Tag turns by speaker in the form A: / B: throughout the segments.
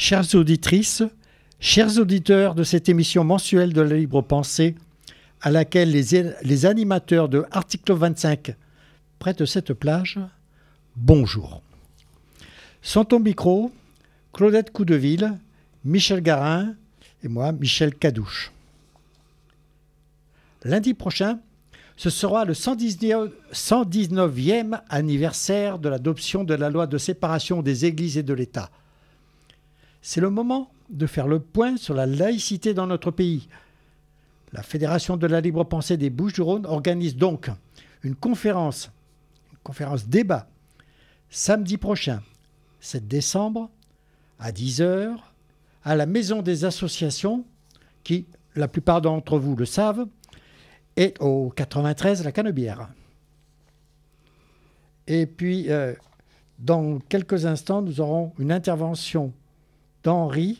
A: Chères auditrices, chers auditeurs de cette émission mensuelle de la libre pensée, à laquelle les animateurs de Article 25 près de cette plage, bonjour. Sont au micro Claudette Coudeville, Michel Garin et moi, Michel Cadouche. Lundi prochain, ce sera le 119e anniversaire de l'adoption de la loi de séparation des églises et de l'État. C'est le moment de faire le point sur la laïcité dans notre pays. La Fédération de la libre pensée des Bouches-du-Rhône organise donc une conférence débat, samedi prochain, 7 décembre, à 10h, à la Maison des Associations, qui, la plupart d'entre vous le savent, est au 93 La Canebière. Et puis, dans quelques instants, nous aurons une intervention d'Henri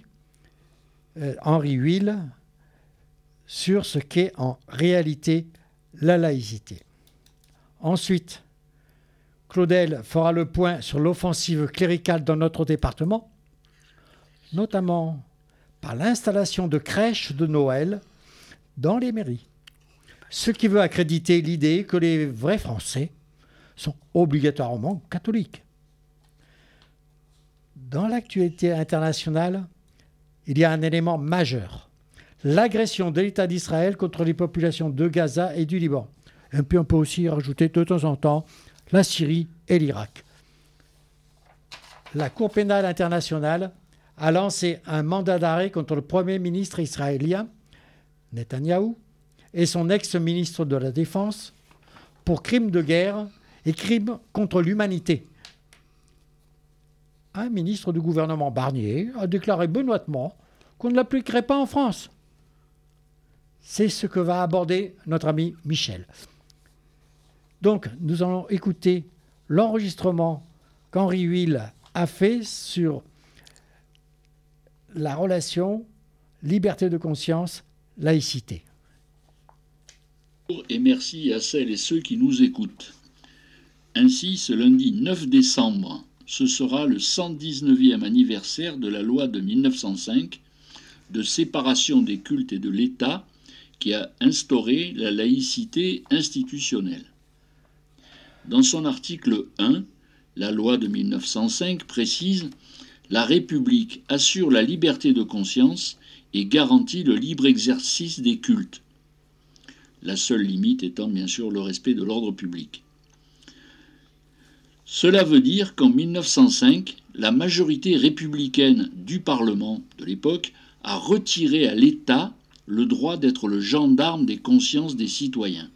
A: Huil sur ce qu'est en réalité la laïcité. Ensuite, Claudel fera le point sur l'offensive cléricale dans notre département, notamment par l'installation de crèches de Noël dans les mairies. Ce qui veut accréditer l'idée que les vrais Français sont obligatoirement catholiques. Dans l'actualité internationale, il y a un élément majeur, l'agression de l'État d'Israël contre les populations de Gaza et du Liban. Et puis on peut aussi rajouter de temps en temps la Syrie et l'Irak. La Cour pénale internationale a lancé un mandat d'arrêt contre le Premier ministre israélien, Netanyahou, et son ex-ministre de la Défense pour crimes de guerre et crimes contre l'humanité. Un ministre du gouvernement Barnier a déclaré benoîtement qu'on ne l'appliquerait pas en France. C'est ce que va aborder notre ami Michel. Donc, nous allons écouter l'enregistrement qu'Henri Huil a fait sur la relation liberté de conscience, laïcité.
B: Et merci à celles et ceux qui nous écoutent. Ainsi, ce lundi 9 décembre, ce sera le 119e anniversaire de la loi de 1905 de séparation des cultes et de l'État qui a instauré la laïcité institutionnelle. Dans son article 1, la loi de 1905 précise « La République assure la liberté de conscience et garantit le libre exercice des cultes ». La seule limite étant bien sûr le respect de l'ordre public. Cela veut dire qu'en 1905, la majorité républicaine du Parlement de l'époque a retiré à l'État le droit d'être le gendarme des consciences des citoyens.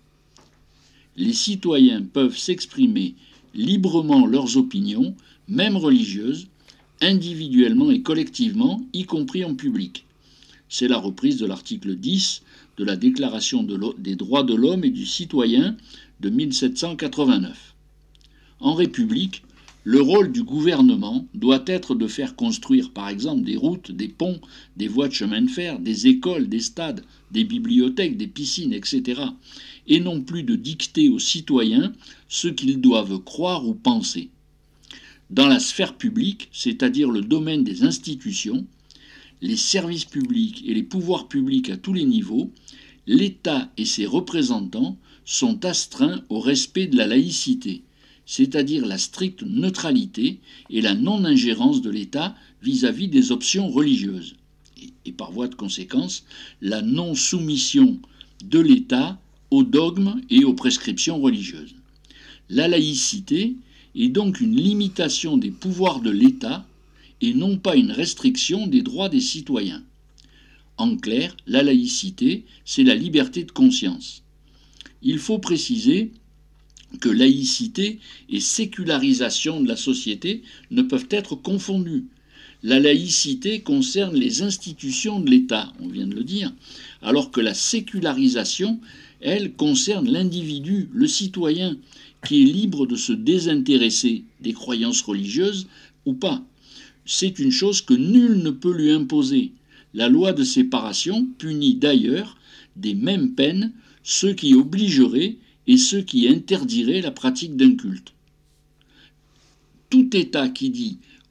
B: Les citoyens peuvent s'exprimer librement leurs opinions, même religieuses, individuellement et collectivement, y compris en public. C'est la reprise de l'article 10 de la Déclaration des droits de l'homme et du citoyen de 1789. En République, le rôle du gouvernement doit être de faire construire par exemple des routes, des ponts, des voies de chemin de fer, des écoles, des stades, des bibliothèques, des piscines, etc. et non plus de dicter aux citoyens ce qu'ils doivent croire ou penser. Dans la sphère publique, c'est-à-dire le domaine des institutions, les services publics et les pouvoirs publics à tous les niveaux, l'État et ses représentants sont astreints au respect de la laïcité, c'est-à-dire la stricte neutralité et la non-ingérence de l'État vis-à-vis des options religieuses, et par voie de conséquence, la non-soumission de l'État aux dogmes et aux prescriptions religieuses. La laïcité est donc une limitation des pouvoirs de l'État et non pas une restriction des droits des citoyens. En clair, la laïcité, c'est la liberté de conscience. Il faut préciser que laïcité et sécularisation de la société ne peuvent être confondues. La laïcité concerne les institutions de l'État, on vient de le dire, alors que la sécularisation, elle, concerne l'individu, le citoyen, qui est libre de se désintéresser des croyances religieuses ou pas. C'est une chose que nul ne peut lui imposer. La loi de séparation punit d'ailleurs des mêmes peines ceux qui obligeraient et ceux qui interdiraient la pratique d'un culte. Tout État qui dit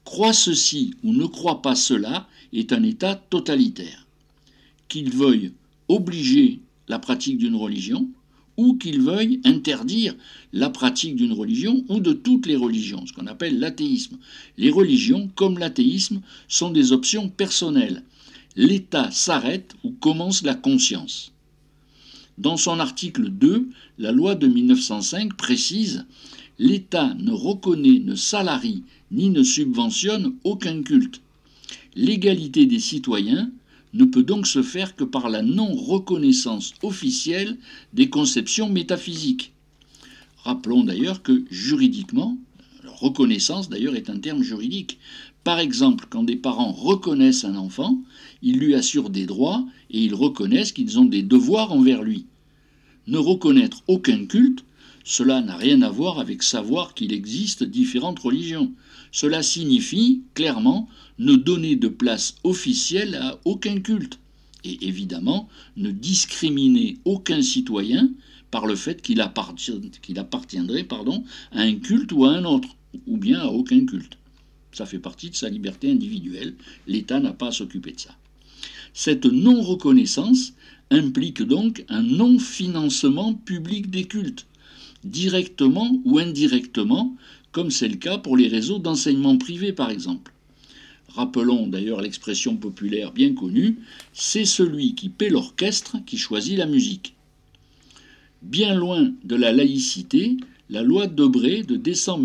B: croit ceci ou ne croit pas cela est un État totalitaire. Qu'il veuille obliger la pratique d'une religion ou qu'il veuille interdire la pratique d'une religion ou de toutes les religions, ce qu'on appelle l'athéisme. Les religions, comme l'athéisme, sont des options personnelles. L'État s'arrête où commence la conscience. Dans son article 2, la loi de 1905 précise « L'État ne reconnaît, ne salarie ni ne subventionne aucun culte. L'égalité des citoyens ne peut donc se faire que par la non-reconnaissance officielle des conceptions métaphysiques. » Rappelons d'ailleurs que juridiquement, reconnaissance d'ailleurs est un terme juridique. Par exemple, quand des parents reconnaissent un enfant, ils lui assurent des droits et ils reconnaissent qu'ils ont des devoirs envers lui. Ne reconnaître aucun culte, cela n'a rien à voir avec savoir qu'il existe différentes religions. Cela signifie, clairement, ne donner de place officielle à aucun culte. Et évidemment, ne discriminer aucun citoyen par le fait qu'il appartiendrait à un culte ou à un autre, ou bien à aucun culte. Ça fait partie de sa liberté individuelle. L'État n'a pas à s'occuper de ça. Cette non-reconnaissance implique donc un non-financement public des cultes, directement ou indirectement, comme c'est le cas pour les réseaux d'enseignement privé par exemple. Rappelons d'ailleurs l'expression populaire bien connue, c'est celui qui paie l'orchestre qui choisit la musique. Bien loin de la laïcité, la loi Debré de décembre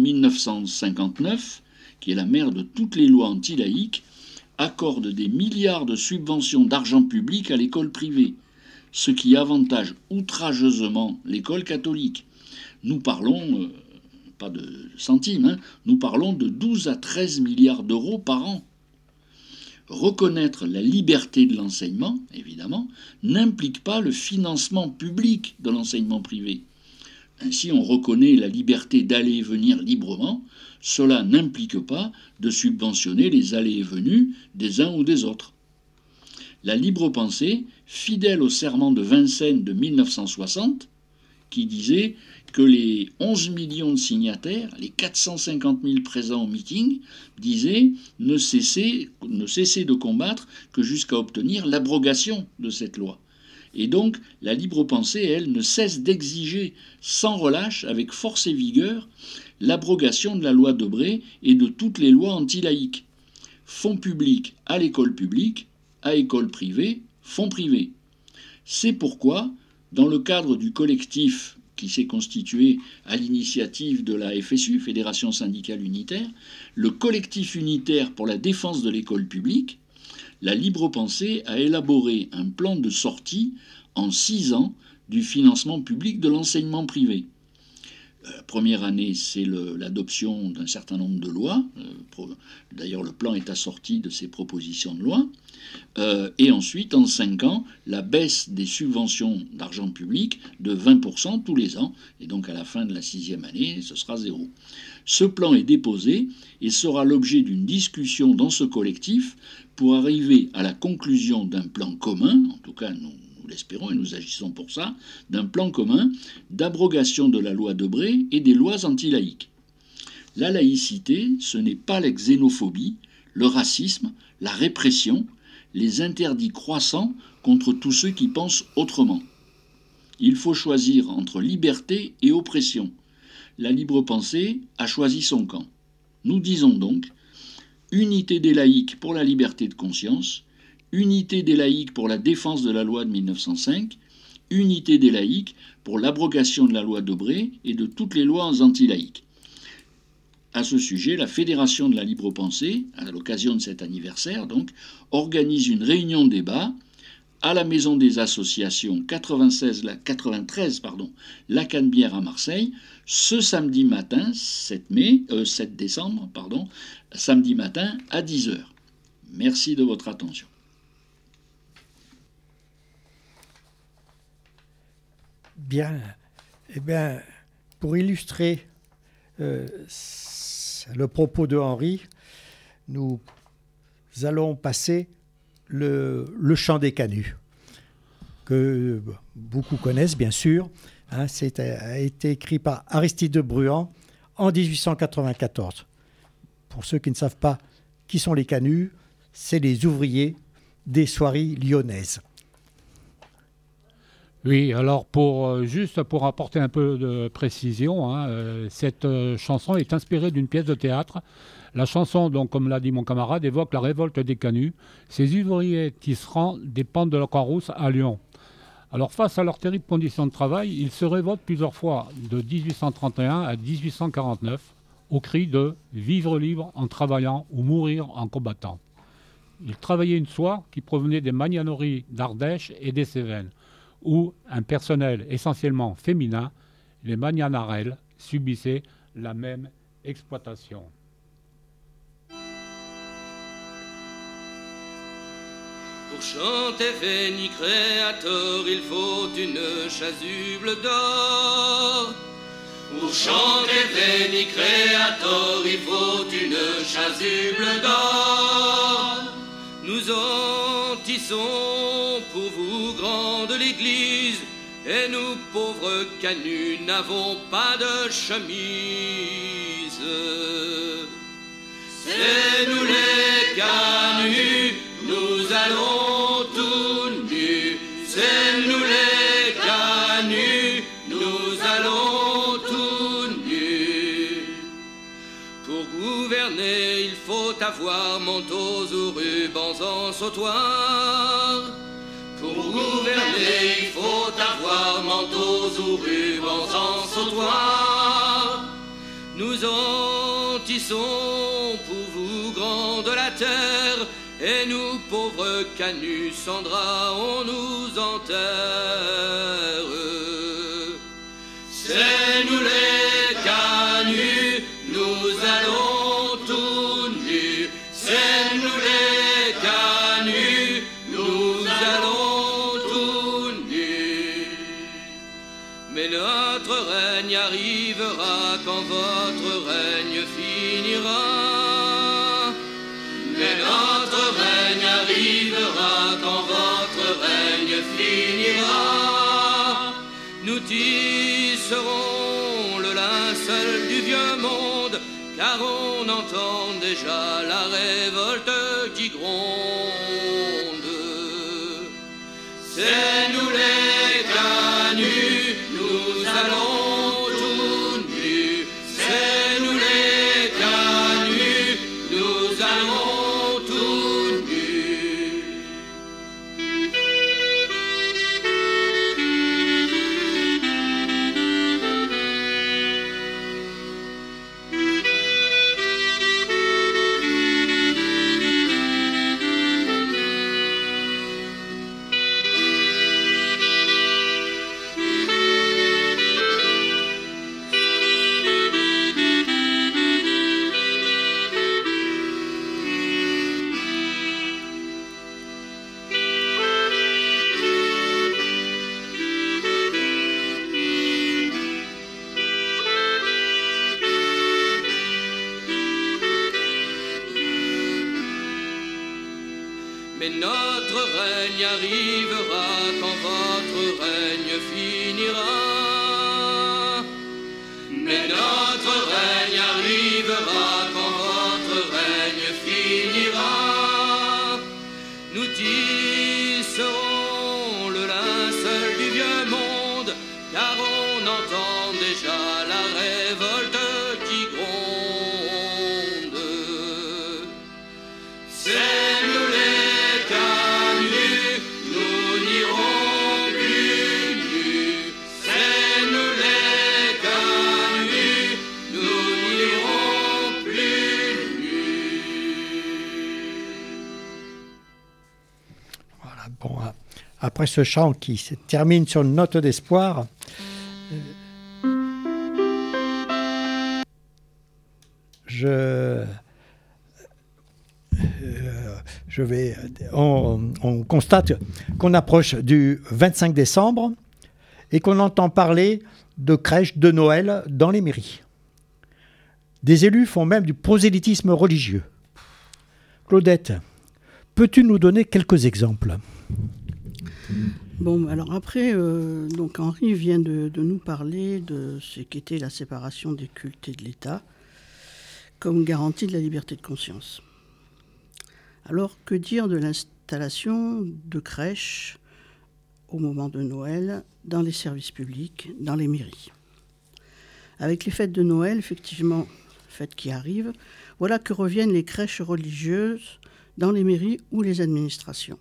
B: 1959, qui est la mère de toutes les lois anti-laïques, accorde des milliards de subventions d'argent public à l'école privée, ce qui avantage outrageusement l'école catholique. Nous parlons, pas de centimes, nous parlons de 12 à 13 milliards d'euros par an. Reconnaître la liberté de l'enseignement, évidemment, n'implique pas le financement public de l'enseignement privé. Ainsi, on reconnaît la liberté d'aller et venir librement. Cela n'implique pas de subventionner les allées et venues des uns ou des autres. La libre pensée, fidèle au serment de Vincennes de 1960, qui disait que les 11 millions de signataires, les 450 000 présents au meeting, disaient ne cesser de combattre que jusqu'à obtenir l'abrogation de cette loi. Et donc, la libre pensée, elle, ne cesse d'exiger sans relâche, avec force et vigueur, l'abrogation de la loi Debré et de toutes les lois anti-laïques. Fonds publics à l'école publique, à école privée, fonds privés. C'est pourquoi, dans le cadre du collectif qui s'est constitué à l'initiative de la FSU, Fédération syndicale unitaire, le collectif unitaire pour la défense de l'école publique, la libre pensée a élaboré un plan de sortie en 6 ans du financement public de l'enseignement privé. La première année, c'est l'adoption d'un certain nombre de lois. D'ailleurs, le plan est assorti de ces propositions de loi. Et ensuite, en 5 ans, la baisse des subventions d'argent public de 20% tous les ans. Et donc, à la fin de la 6e année, ce sera 0. Ce plan est déposé et sera l'objet d'une discussion dans ce collectif pour arriver à la conclusion d'un plan commun, en tout cas nous l'espérons et nous agissons pour ça, d'un plan commun d'abrogation de la loi Debré et des lois anti-laïques. La laïcité, ce n'est pas la xénophobie, le racisme, la répression, les interdits croissants contre tous ceux qui pensent autrement. Il faut choisir entre liberté et oppression. La libre pensée a choisi son camp. Nous disons donc unité des laïcs pour la liberté de conscience, unité des laïcs pour la défense de la loi de 1905, unité des laïcs pour l'abrogation de la loi Debré et de toutes les lois anti-laïques. À ce sujet, la Fédération de la libre pensée, à l'occasion de cet anniversaire, donc, organise une réunion de débat à la Maison des Associations 93 La Canebière à Marseille, ce samedi matin, 7 décembre, samedi matin à 10h. Merci de votre attention.
A: Bien. Eh bien, pour illustrer le propos de Henri, nous allons passer le chant des canuts, que beaucoup connaissent bien sûr. A été écrit par Aristide de Bruant en 1894. Pour ceux qui ne savent pas qui sont les canuts, c'est les ouvriers des soieries lyonnaises.
C: Oui, alors juste pour apporter un peu de précision, cette chanson est inspirée d'une pièce de théâtre. La chanson, donc, comme l'a dit mon camarade, évoque la révolte des canuts. Ces ouvriers tisserands dépendent de la Croix-Rousse à Lyon. Alors face à leurs terribles conditions de travail, ils se révoltent plusieurs fois de 1831 à 1849 au cri de « vivre libre en travaillant ou mourir en combattant ». Ils travaillaient une soie qui provenait des magnaneries d'Ardèche et des Cévennes, où un personnel essentiellement féminin, les magnanarelles, subissait la même exploitation.
D: Pour chanter Veni Creator, il faut une chasuble d'or. Pour chanter Veni Creator, il faut une chasuble d'or. Nous en tissons pour vous grande l'église, et nous pauvres canuts n'avons pas de chemise. C'est nous les canuts, nous allons tout nus. C'est nous les canuts, nous allons tout nus. Pour gouverner, il faut avoir manteaux ou rubans en sautoir. Pour gouverner, il faut avoir manteaux ou rubans en sautoir. Nous en tissons pour vous grande la terre, et nous pauvres canuts sans drap on nous enterre. C'est nous les canuts, nous allons tout nus. C'est nous les canuts, nous allons tout nus. Mais notre règne arrivera quand votre règne finira. Mais notre règne arrivera quand votre règne finira. Nous tisserons le linceul du vieux monde, car on entend déjà la révolte qui gronde. C'est nous les canuts, nous allons tout nus. C'est nous les canuts, nous allons tout nus. Mais notre règne arrivera quand votre règne finira. Mais notre règne arrivera quand votre règne finira. Nous tisserons le linceul du vieux monde, car on entend déjà la révolte qui gronde. C'est nous les canuts, nous n'irons plus nus. C'est nous les canuts, nous n'irons plus nus.
A: Voilà, bon, après ce chant qui se termine sur une note d'espoir, on constate qu'on approche du 25 décembre et qu'on entend parler de crèches de Noël dans les mairies. Des élus font même du prosélytisme religieux. Claudette, peux-tu nous donner quelques exemples ?
E: Bon, alors après, donc Henri vient de nous parler de ce qu'était la séparation des cultes et de l'État. comme garantie de la liberté de conscience. Alors, que dire de l'installation de crèches au moment de Noël dans les services publics, dans les mairies ? Avec les fêtes de Noël, effectivement, fêtes qui arrivent, voilà que reviennent les crèches religieuses dans les mairies ou les administrations.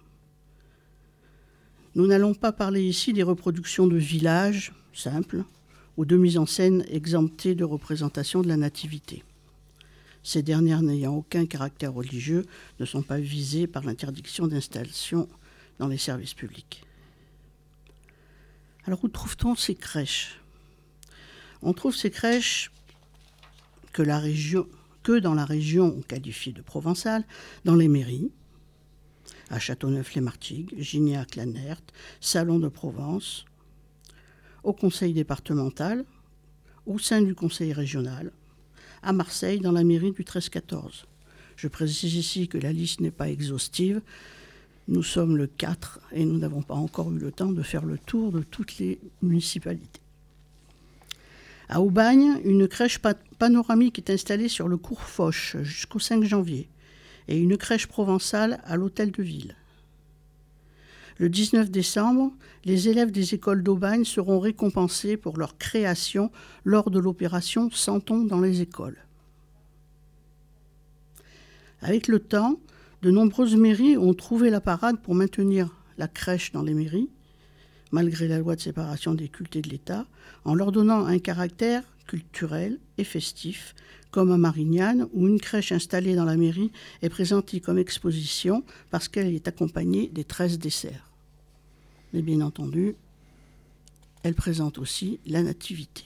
E: Nous n'allons pas parler ici des reproductions de villages simples ou de mise en scène exemptées de représentation de la nativité. Ces dernières n'ayant aucun caractère religieux ne sont pas visées par l'interdiction d'installation dans les services publics. Alors où trouve-t-on ces crèches ? On trouve ces crèches que dans la région qualifiée de provençale, dans les mairies, à Châteauneuf-les-Martigues, Gignac-Lanert, Salon de Provence, au conseil départemental, au sein du conseil régional, à Marseille, dans la mairie du 13-14. Je précise ici que la liste n'est pas exhaustive. Nous sommes le 4 et nous n'avons pas encore eu le temps de faire le tour de toutes les municipalités. À Aubagne, une crèche panoramique est installée sur le cours Foch jusqu'au 5 janvier et une crèche provençale à l'hôtel de ville. Le 19 décembre, les élèves des écoles d'Aubagne seront récompensés pour leur création lors de l'opération Santons dans les écoles. Avec le temps, de nombreuses mairies ont trouvé la parade pour maintenir la crèche dans les mairies, malgré la loi de séparation des cultes et de l'État, en leur donnant un caractère culturel et festif, comme à Marignane, où une crèche installée dans la mairie est présentée comme exposition parce qu'elle est accompagnée des 13 desserts. Mais bien entendu, elle présente aussi la nativité.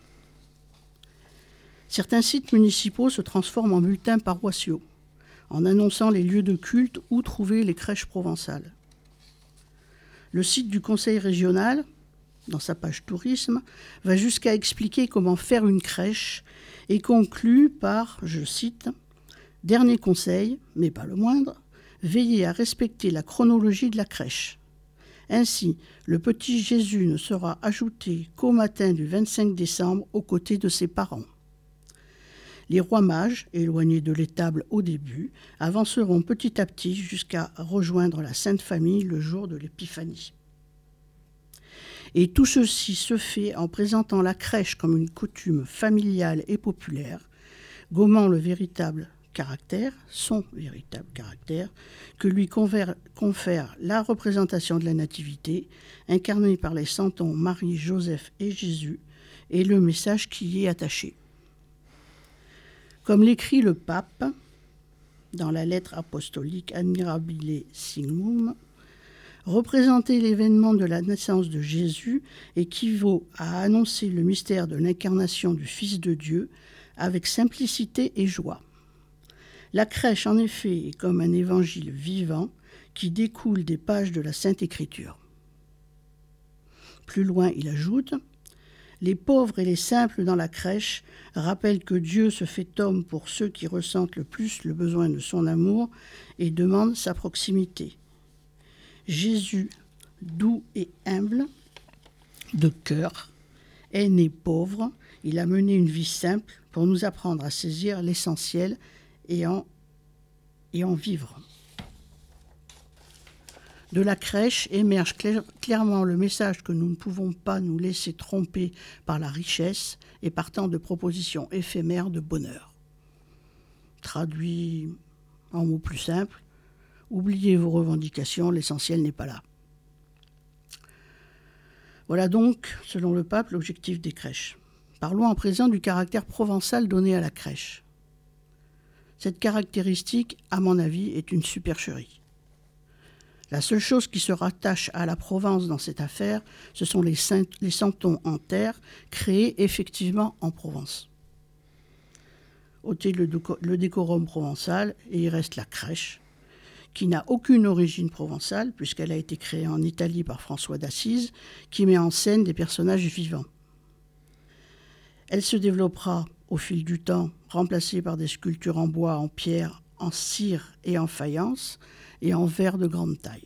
E: Certains sites municipaux se transforment en bulletins paroissiaux, en annonçant les lieux de culte où trouver les crèches provençales. Le site du conseil régional, dans sa page tourisme, va jusqu'à expliquer comment faire une crèche et conclut par, je cite, « Dernier conseil, mais pas le moindre, veillez à respecter la chronologie de la crèche. Ainsi, le petit Jésus ne sera ajouté qu'au matin du 25 décembre aux côtés de ses parents. Les rois mages, éloignés de l'étable au début, avanceront petit à petit jusqu'à rejoindre la Sainte Famille le jour de l'Épiphanie. Et tout ceci se fait en présentant la crèche comme une coutume familiale et populaire, gommant son véritable caractère, que lui confère la représentation de la Nativité, incarnée par les santons Marie, Joseph et Jésus, et le message qui y est attaché. Comme l'écrit le pape dans la lettre apostolique Admirabile Signum, représenter l'événement de la naissance de Jésus équivaut à annoncer le mystère de l'incarnation du Fils de Dieu avec simplicité et joie. La crèche, en effet, est comme un évangile vivant qui découle des pages de la Sainte Écriture. Plus loin, il ajoute « Les pauvres et les simples dans la crèche rappellent que Dieu se fait homme pour ceux qui ressentent le plus le besoin de son amour et demandent sa proximité. Jésus, doux et humble de cœur, est né pauvre. Il a mené une vie simple pour nous apprendre à saisir l'essentiel et en vivre. » De la crèche émerge clairement le message que nous ne pouvons pas nous laisser tromper par la richesse et partant de propositions éphémères de bonheur. Traduit en mots plus simples, oubliez vos revendications, l'essentiel n'est pas là. Voilà donc, selon le pape, l'objectif des crèches. Parlons à présent du caractère provençal donné à la crèche. Cette caractéristique, à mon avis, est une supercherie. La seule chose qui se rattache à la Provence dans cette affaire, ce sont les santons en terre créés effectivement en Provence. Ôtez le décorum provençal et il reste la crèche, qui n'a aucune origine provençale puisqu'elle a été créée en Italie par François d'Assise, qui met en scène des personnages vivants. Elle se développera au fil du temps, remplacée par des sculptures en bois, en pierre, en cire et en faïence, et en verre de grande taille.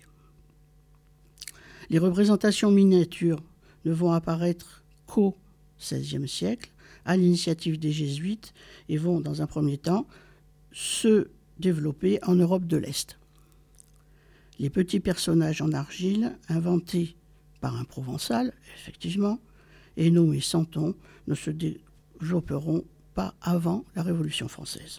E: Les représentations miniatures ne vont apparaître qu'au XVIe siècle, à l'initiative des Jésuites et vont, dans un premier temps, se développer en Europe de l'Est. Les petits personnages en argile, inventés par un Provençal, effectivement, et nommés Santon, ne se développeront pas avant la Révolution française.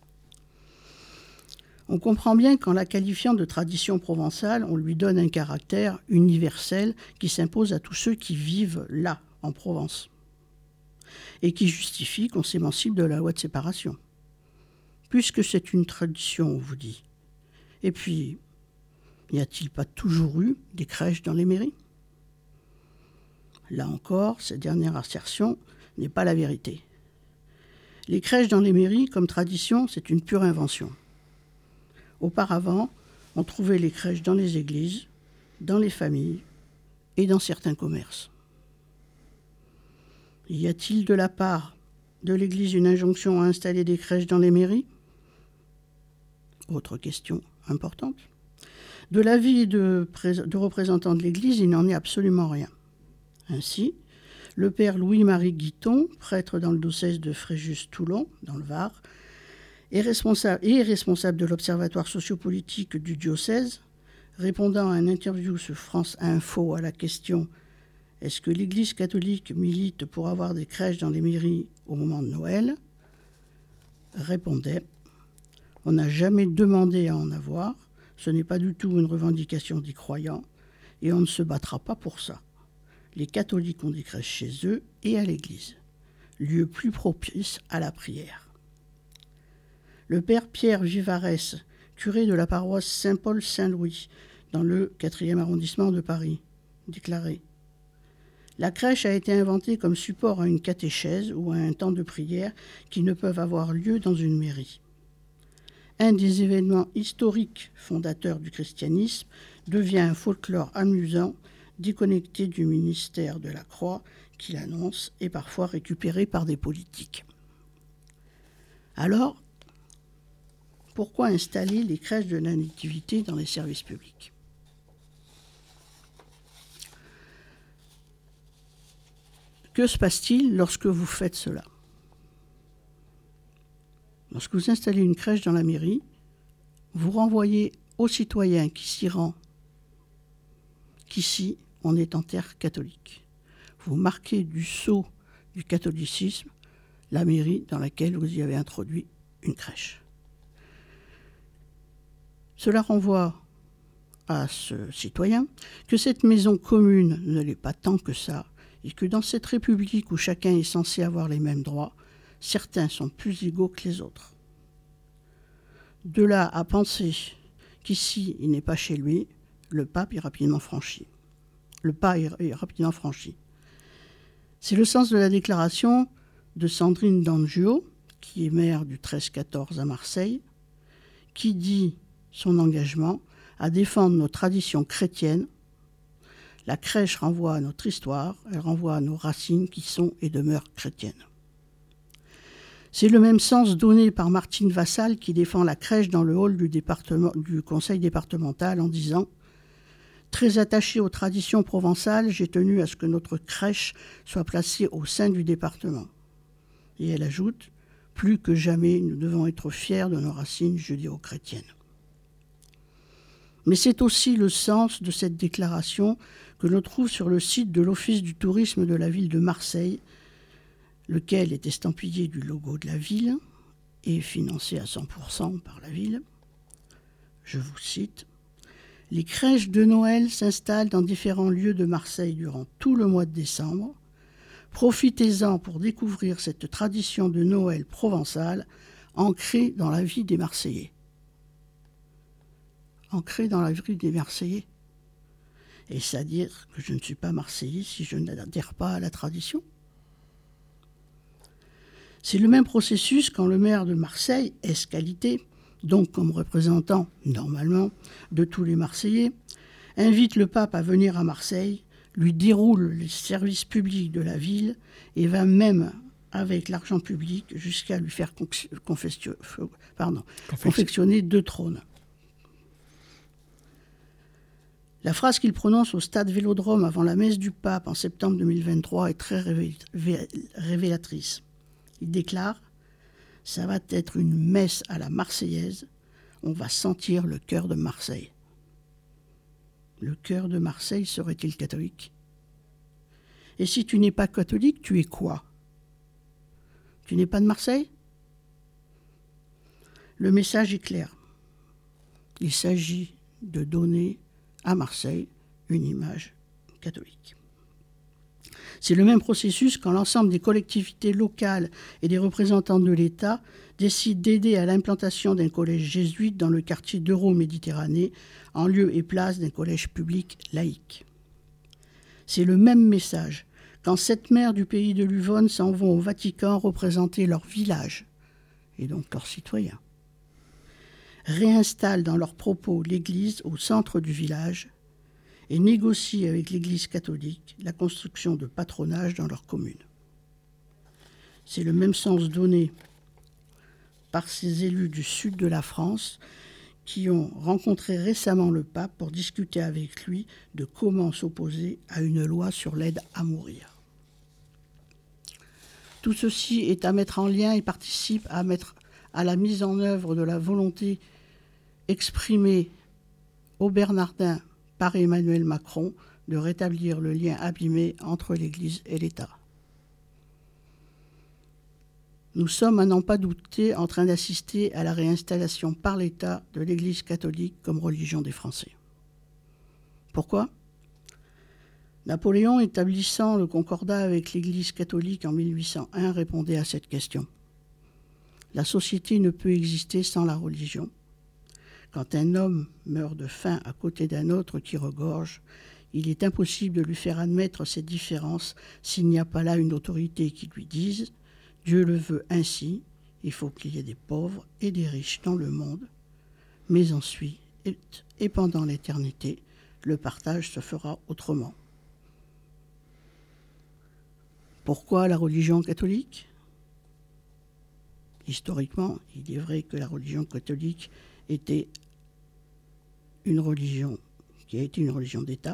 E: On comprend bien qu'en la qualifiant de tradition provençale, on lui donne un caractère universel qui s'impose à tous ceux qui vivent là, en Provence, et qui justifie qu'on s'émancipe de la loi de séparation. Puisque c'est une tradition, on vous dit. Et puis, n'y a-t-il pas toujours eu des crèches dans les mairies ? Là encore, cette dernière assertion n'est pas la vérité. Les crèches dans les mairies, comme tradition, c'est une pure invention. Auparavant, on trouvait les crèches dans les églises, dans les familles et dans certains commerces. Y a-t-il de la part de l'Église une injonction à installer des crèches dans les mairies ? Autre question importante. De l'avis de représentants de l'Église, il n'en est absolument rien. Ainsi, le père Louis-Marie Guiton, prêtre dans le diocèse de Fréjus-Toulon, dans le Var, est responsable de l'Observatoire sociopolitique du diocèse, répondant à une interview sur France Info à la question « Est-ce que l'Église catholique milite pour avoir des crèches dans les mairies au moment de Noël ?» répondait « On n'a jamais demandé à en avoir, ce n'est pas du tout une revendication des croyants, et on ne se battra pas pour ça. Les catholiques ont des crèches chez eux et à l'église, lieu plus propice à la prière. » Le père Pierre Vivarès, curé de la paroisse Saint-Paul-Saint-Louis, dans le 4e arrondissement de Paris, déclarait « La crèche a été inventée comme support à une catéchèse ou à un temps de prière qui ne peuvent avoir lieu dans une mairie. Un des événements historiques fondateurs du christianisme devient un folklore amusant, déconnecté du ministère de la Croix qui l'annonce et parfois récupéré par des politiques. » Alors, pourquoi installer les crèches de la nativité dans les services publics ? Que se passe-t-il lorsque vous faites cela ? Lorsque vous installez une crèche dans la mairie, vous renvoyez aux citoyens qui s'y rend qu'ici, on est en terre catholique. Vous marquez du sceau du catholicisme la mairie dans laquelle vous y avez introduit une crèche. Cela renvoie à ce citoyen que cette maison commune ne l'est pas tant que ça, et que dans cette République où chacun est censé avoir les mêmes droits, certains sont plus égaux que les autres. De là à penser qu'ici, il n'est pas chez lui, le pas est rapidement franchi. C'est le sens de la déclaration de Sandrine D'Angio, qui est maire du 13-14 à Marseille, qui dit son engagement à défendre nos traditions chrétiennes. La crèche renvoie à notre histoire, elle renvoie à nos racines qui sont et demeurent chrétiennes. C'est le même sens donné par Martine Vassal qui défend la crèche dans le hall du conseil départemental en disant « Très attachée aux traditions provençales, j'ai tenu à ce que notre crèche soit placée au sein du département. » Et elle ajoute « Plus que jamais, nous devons être fiers de nos racines judéo-chrétiennes. » Mais c'est aussi le sens de cette déclaration que l'on trouve sur le site de l'Office du tourisme de la ville de Marseille, lequel est estampillé du logo de la ville et financé à 100% par la ville. Je vous cite. « Les crèches de Noël s'installent dans différents lieux de Marseille durant tout le mois de décembre. Profitez-en pour découvrir cette tradition de Noël provençale ancrée dans la vie des Marseillais. » Ancrée dans la vie des Marseillais. Et c'est-à-dire que je ne suis pas Marseillais si je n'adhère pas à la tradition. C'est le même processus quand le maire de Marseille, ès qualité, donc comme représentant, normalement, de tous les Marseillais, invite le pape à venir à Marseille, lui déroule les services publics de la ville et va même, avec l'argent public, jusqu'à lui faire confectionner 2 trônes. La phrase qu'il prononce au stade Vélodrome avant la messe du pape en septembre 2023 est très révélatrice. Il déclare « Ça va être une messe à la Marseillaise, on va sentir le cœur de Marseille. » Le cœur de Marseille serait-il catholique? Et si tu n'es pas catholique, tu es quoi? Tu n'es pas de Marseille? Le message est clair. Il s'agit de donner à Marseille une image catholique. C'est le même processus quand l'ensemble des collectivités locales et des représentants de l'État décident d'aider à l'implantation d'un collège jésuite dans le quartier d'Euro-Méditerranée, en lieu et place d'un collège public laïque. C'est le même message quand 7 maires du pays de l'Uvonne s'en vont au Vatican représenter leur village, et donc leurs citoyens, réinstallent dans leurs propos l'Église au centre du village et négocient avec l'Église catholique la construction de patronages dans leur commune. C'est le même sens donné par ces élus du sud de la France qui ont rencontré récemment le pape pour discuter avec lui de comment s'opposer à une loi sur l'aide à mourir. Tout ceci est à mettre en lien et participe à la mise en œuvre de la volonté exprimée au Bernardin par Emmanuel Macron de rétablir le lien abîmé entre l'Église et l'État. Nous sommes, à n'en pas douter, en train d'assister à la réinstallation par l'État de l'Église catholique comme religion des Français. Pourquoi ? Napoléon, établissant le concordat avec l'Église catholique en 1801, répondait à cette question. La société ne peut exister sans la religion. Quand un homme meurt de faim à côté d'un autre qui regorge, il est impossible de lui faire admettre cette différence s'il n'y a pas là une autorité qui lui dise « Dieu le veut ainsi, il faut qu'il y ait des pauvres et des riches dans le monde, mais ensuite et pendant l'éternité, le partage se fera autrement. » Pourquoi la religion catholique ? Historiquement, il est vrai que la religion catholique était une religion qui a été une religion d'État,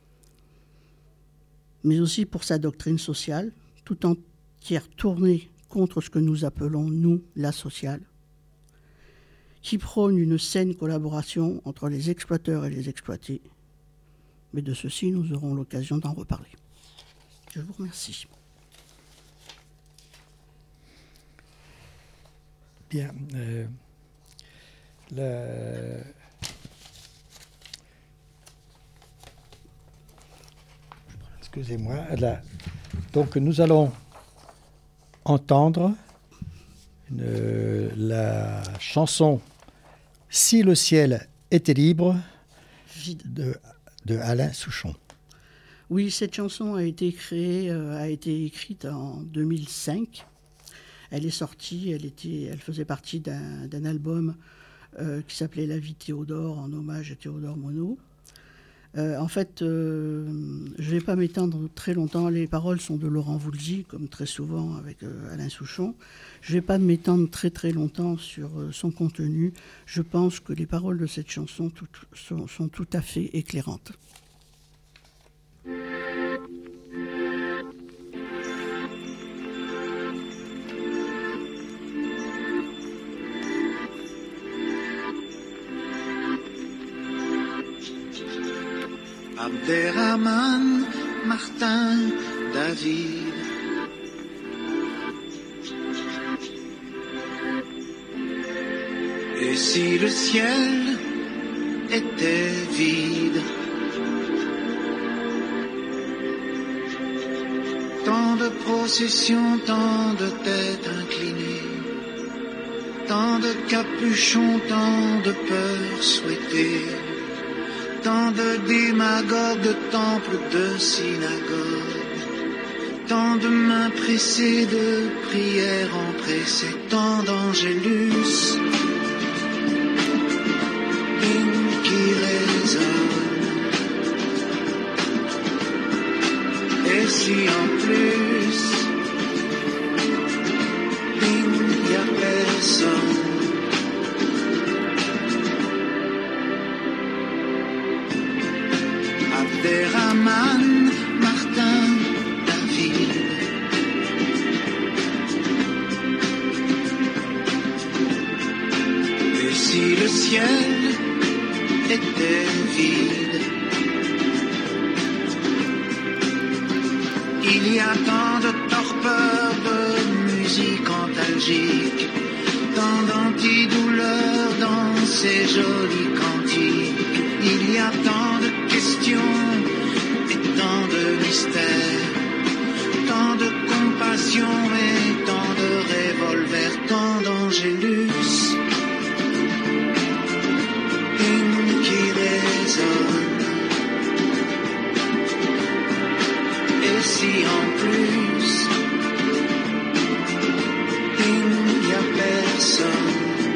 E: mais aussi pour sa doctrine sociale, tout entière tournée contre ce que nous appelons, nous, la sociale, qui prône une saine collaboration entre les exploiteurs et les exploités. Mais de ceci, nous aurons l'occasion d'en reparler. Je vous remercie.
A: Bien. Excusez-moi. Donc, nous allons entendre la chanson « Si le ciel était libre » de Alain Souchon.
E: Oui, cette chanson a été écrite en 2005. Elle est sortie, elle faisait partie d'un album qui s'appelait La vie Théodore, en hommage à Théodore Monod. En fait, je ne vais pas m'étendre très longtemps. Les paroles sont de Laurent Voulzy, comme très souvent avec Alain Souchon. Je ne vais pas m'étendre très très longtemps sur son contenu. Je pense que les paroles de cette chanson sont tout à fait éclairantes.
F: Abderrahmane, Martin, David. Et si le ciel était vide, tant de processions, tant de têtes inclinées, tant de capuchons, tant de peurs souhaitées, tant de démagogues, de temples, de synagogues, tant de mains pressées, de prières empressées, tant d'angélus qui résonnent. Et si en plus il n'y a personne, Abderrahmane, Martin, David. ciel était vide. Il y a tant de torpeur, de musique antalgique, tant d'antidouleur dans ces jolis cantiques. Il y a tant de questions et tant de mystères, tant de compassion et tant de revolvers, tant d'angélus, hymnes qui résonnent. Et si en plus, il n'y a personne,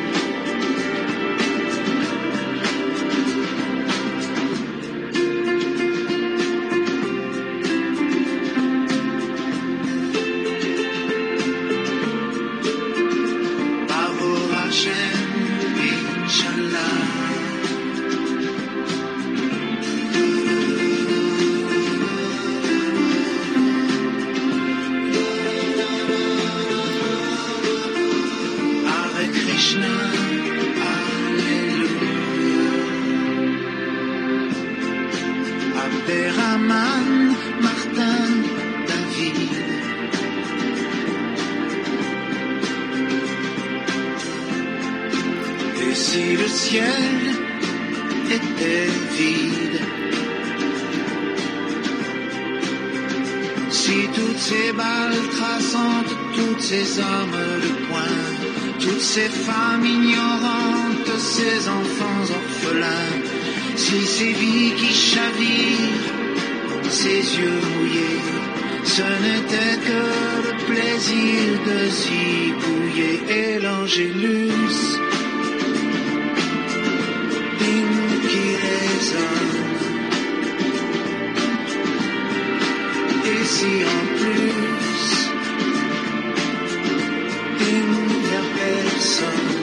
F: si le ciel était vide, si toutes ces balles traçantes, toutes ces armes de poing, toutes ces femmes ignorantes, ces enfants orphelins, si ces vies qui chavirent, ces yeux mouillés, ce n'était que le plaisir de s'y bouiller. Et l'angélus, qui résonne. Et si en plus il n'y a personne,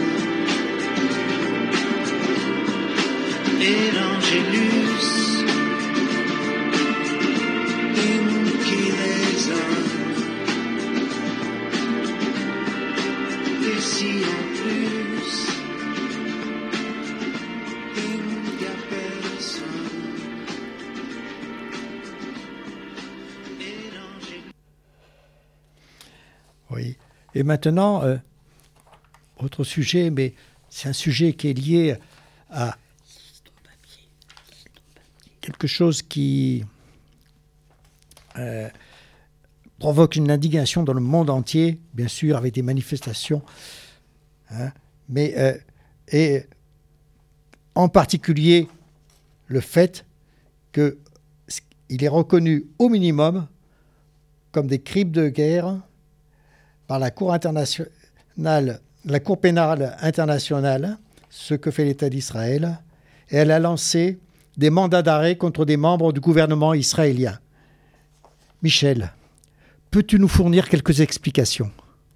F: et l'angélus qui résonne. Et si en plus
A: Oui. Et maintenant, autre sujet, mais c'est un sujet qui est lié à quelque chose qui provoque une indignation dans le monde entier, bien sûr, avec des manifestations, hein, mais et en particulier le fait qu'il est reconnu au minimum comme des crimes de guerre par la Cour internationale, la Cour pénale internationale, ce que fait l'État d'Israël, et elle a lancé des mandats d'arrêt contre des membres du gouvernement israélien. Michel, peux-tu nous fournir quelques explications ?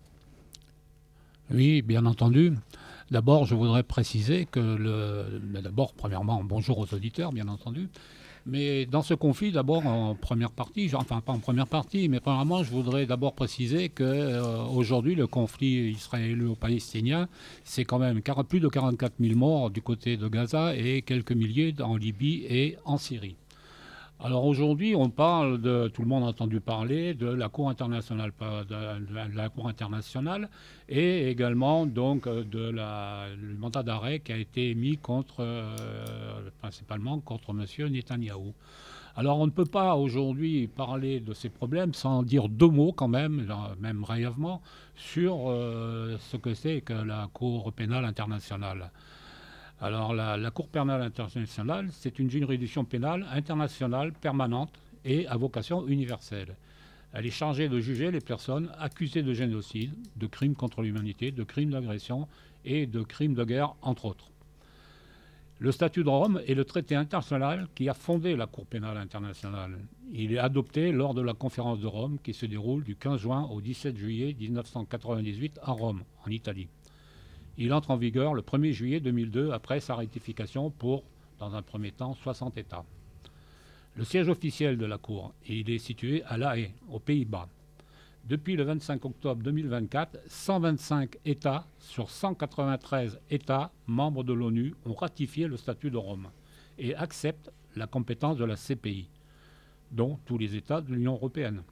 C: Oui, bien entendu. D'abord, je voudrais préciser que d'abord, premièrement, bonjour aux auditeurs, bien entendu. Mais dans ce conflit, d'abord, en première partie, enfin pas en première partie, mais premièrement, je voudrais d'abord préciser qu'aujourd'hui, le conflit israélo-palestinien, c'est quand même plus de 44 000 morts du côté de Gaza et quelques milliers en Libye et en Syrie. Alors aujourd'hui, on parle tout le monde a entendu parler de la Cour internationale, de la Cour internationale, et également donc le mandat d'arrêt qui a été émis principalement contre M. Netanyahou. Alors on ne peut pas aujourd'hui parler de ces problèmes sans dire deux mots quand même brièvement, sur ce que c'est que la Cour pénale internationale. Alors la Cour pénale internationale, c'est une juridiction pénale internationale permanente et à vocation universelle. Elle est chargée de juger les personnes accusées de génocide, de crimes contre l'humanité, de crimes d'agression et de crimes de guerre, entre autres. Le statut de Rome est le traité international qui a fondé la Cour pénale internationale. Il est adopté lors de la conférence de Rome qui se déroule du 15 juin au 17 juillet 1998 à Rome, en Italie. Il entre en vigueur le 1er juillet 2002 après sa ratification pour, dans un premier temps, 60 États. Le siège officiel de la Cour, il est situé à La Haye, aux Pays-Bas. Depuis le 25 octobre 2024, 125 États sur 193 États membres de l'ONU ont ratifié le statut de Rome et acceptent la compétence de la CPI, dont tous les États de l'Union européenne.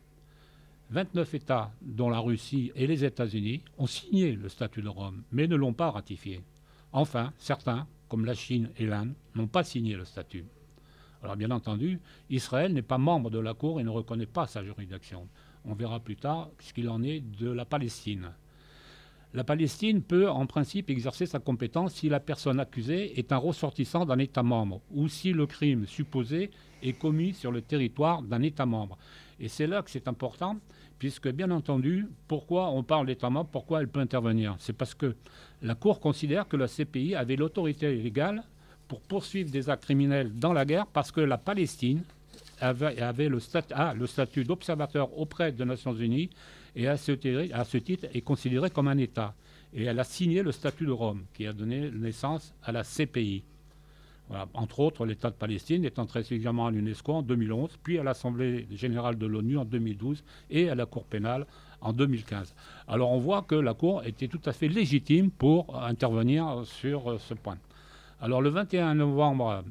C: 29 États, dont la Russie et les États-Unis, ont signé le statut de Rome, mais ne l'ont pas ratifié. Enfin, certains, comme la Chine et l'Inde, n'ont pas signé le statut. Alors bien entendu, Israël n'est pas membre de la Cour et ne reconnaît pas sa juridiction. On verra plus tard ce qu'il en est de la Palestine. La Palestine peut en principe exercer sa compétence si la personne accusée est un ressortissant d'un État membre ou si le crime supposé est commis sur le territoire d'un État membre. Et c'est là que c'est important, puisque bien entendu, pourquoi on parle d'État membre, pourquoi elle peut intervenir? C'est parce que la Cour considère que la CPI avait l'autorité légale pour poursuivre des actes criminels dans la guerre parce que la Palestine avait le statut d'observateur auprès des Nations Unies et à ce titre est considérée comme un État. Et elle a signé le statut de Rome qui a donné naissance à la CPI. Voilà. Entre autres, l'État de Palestine est entré régulièrement à l'UNESCO en 2011, puis à l'Assemblée générale de l'ONU en 2012 et à la Cour pénale en 2015. Alors on voit que la Cour était tout à fait légitime pour intervenir sur ce point. Alors le 21 novembre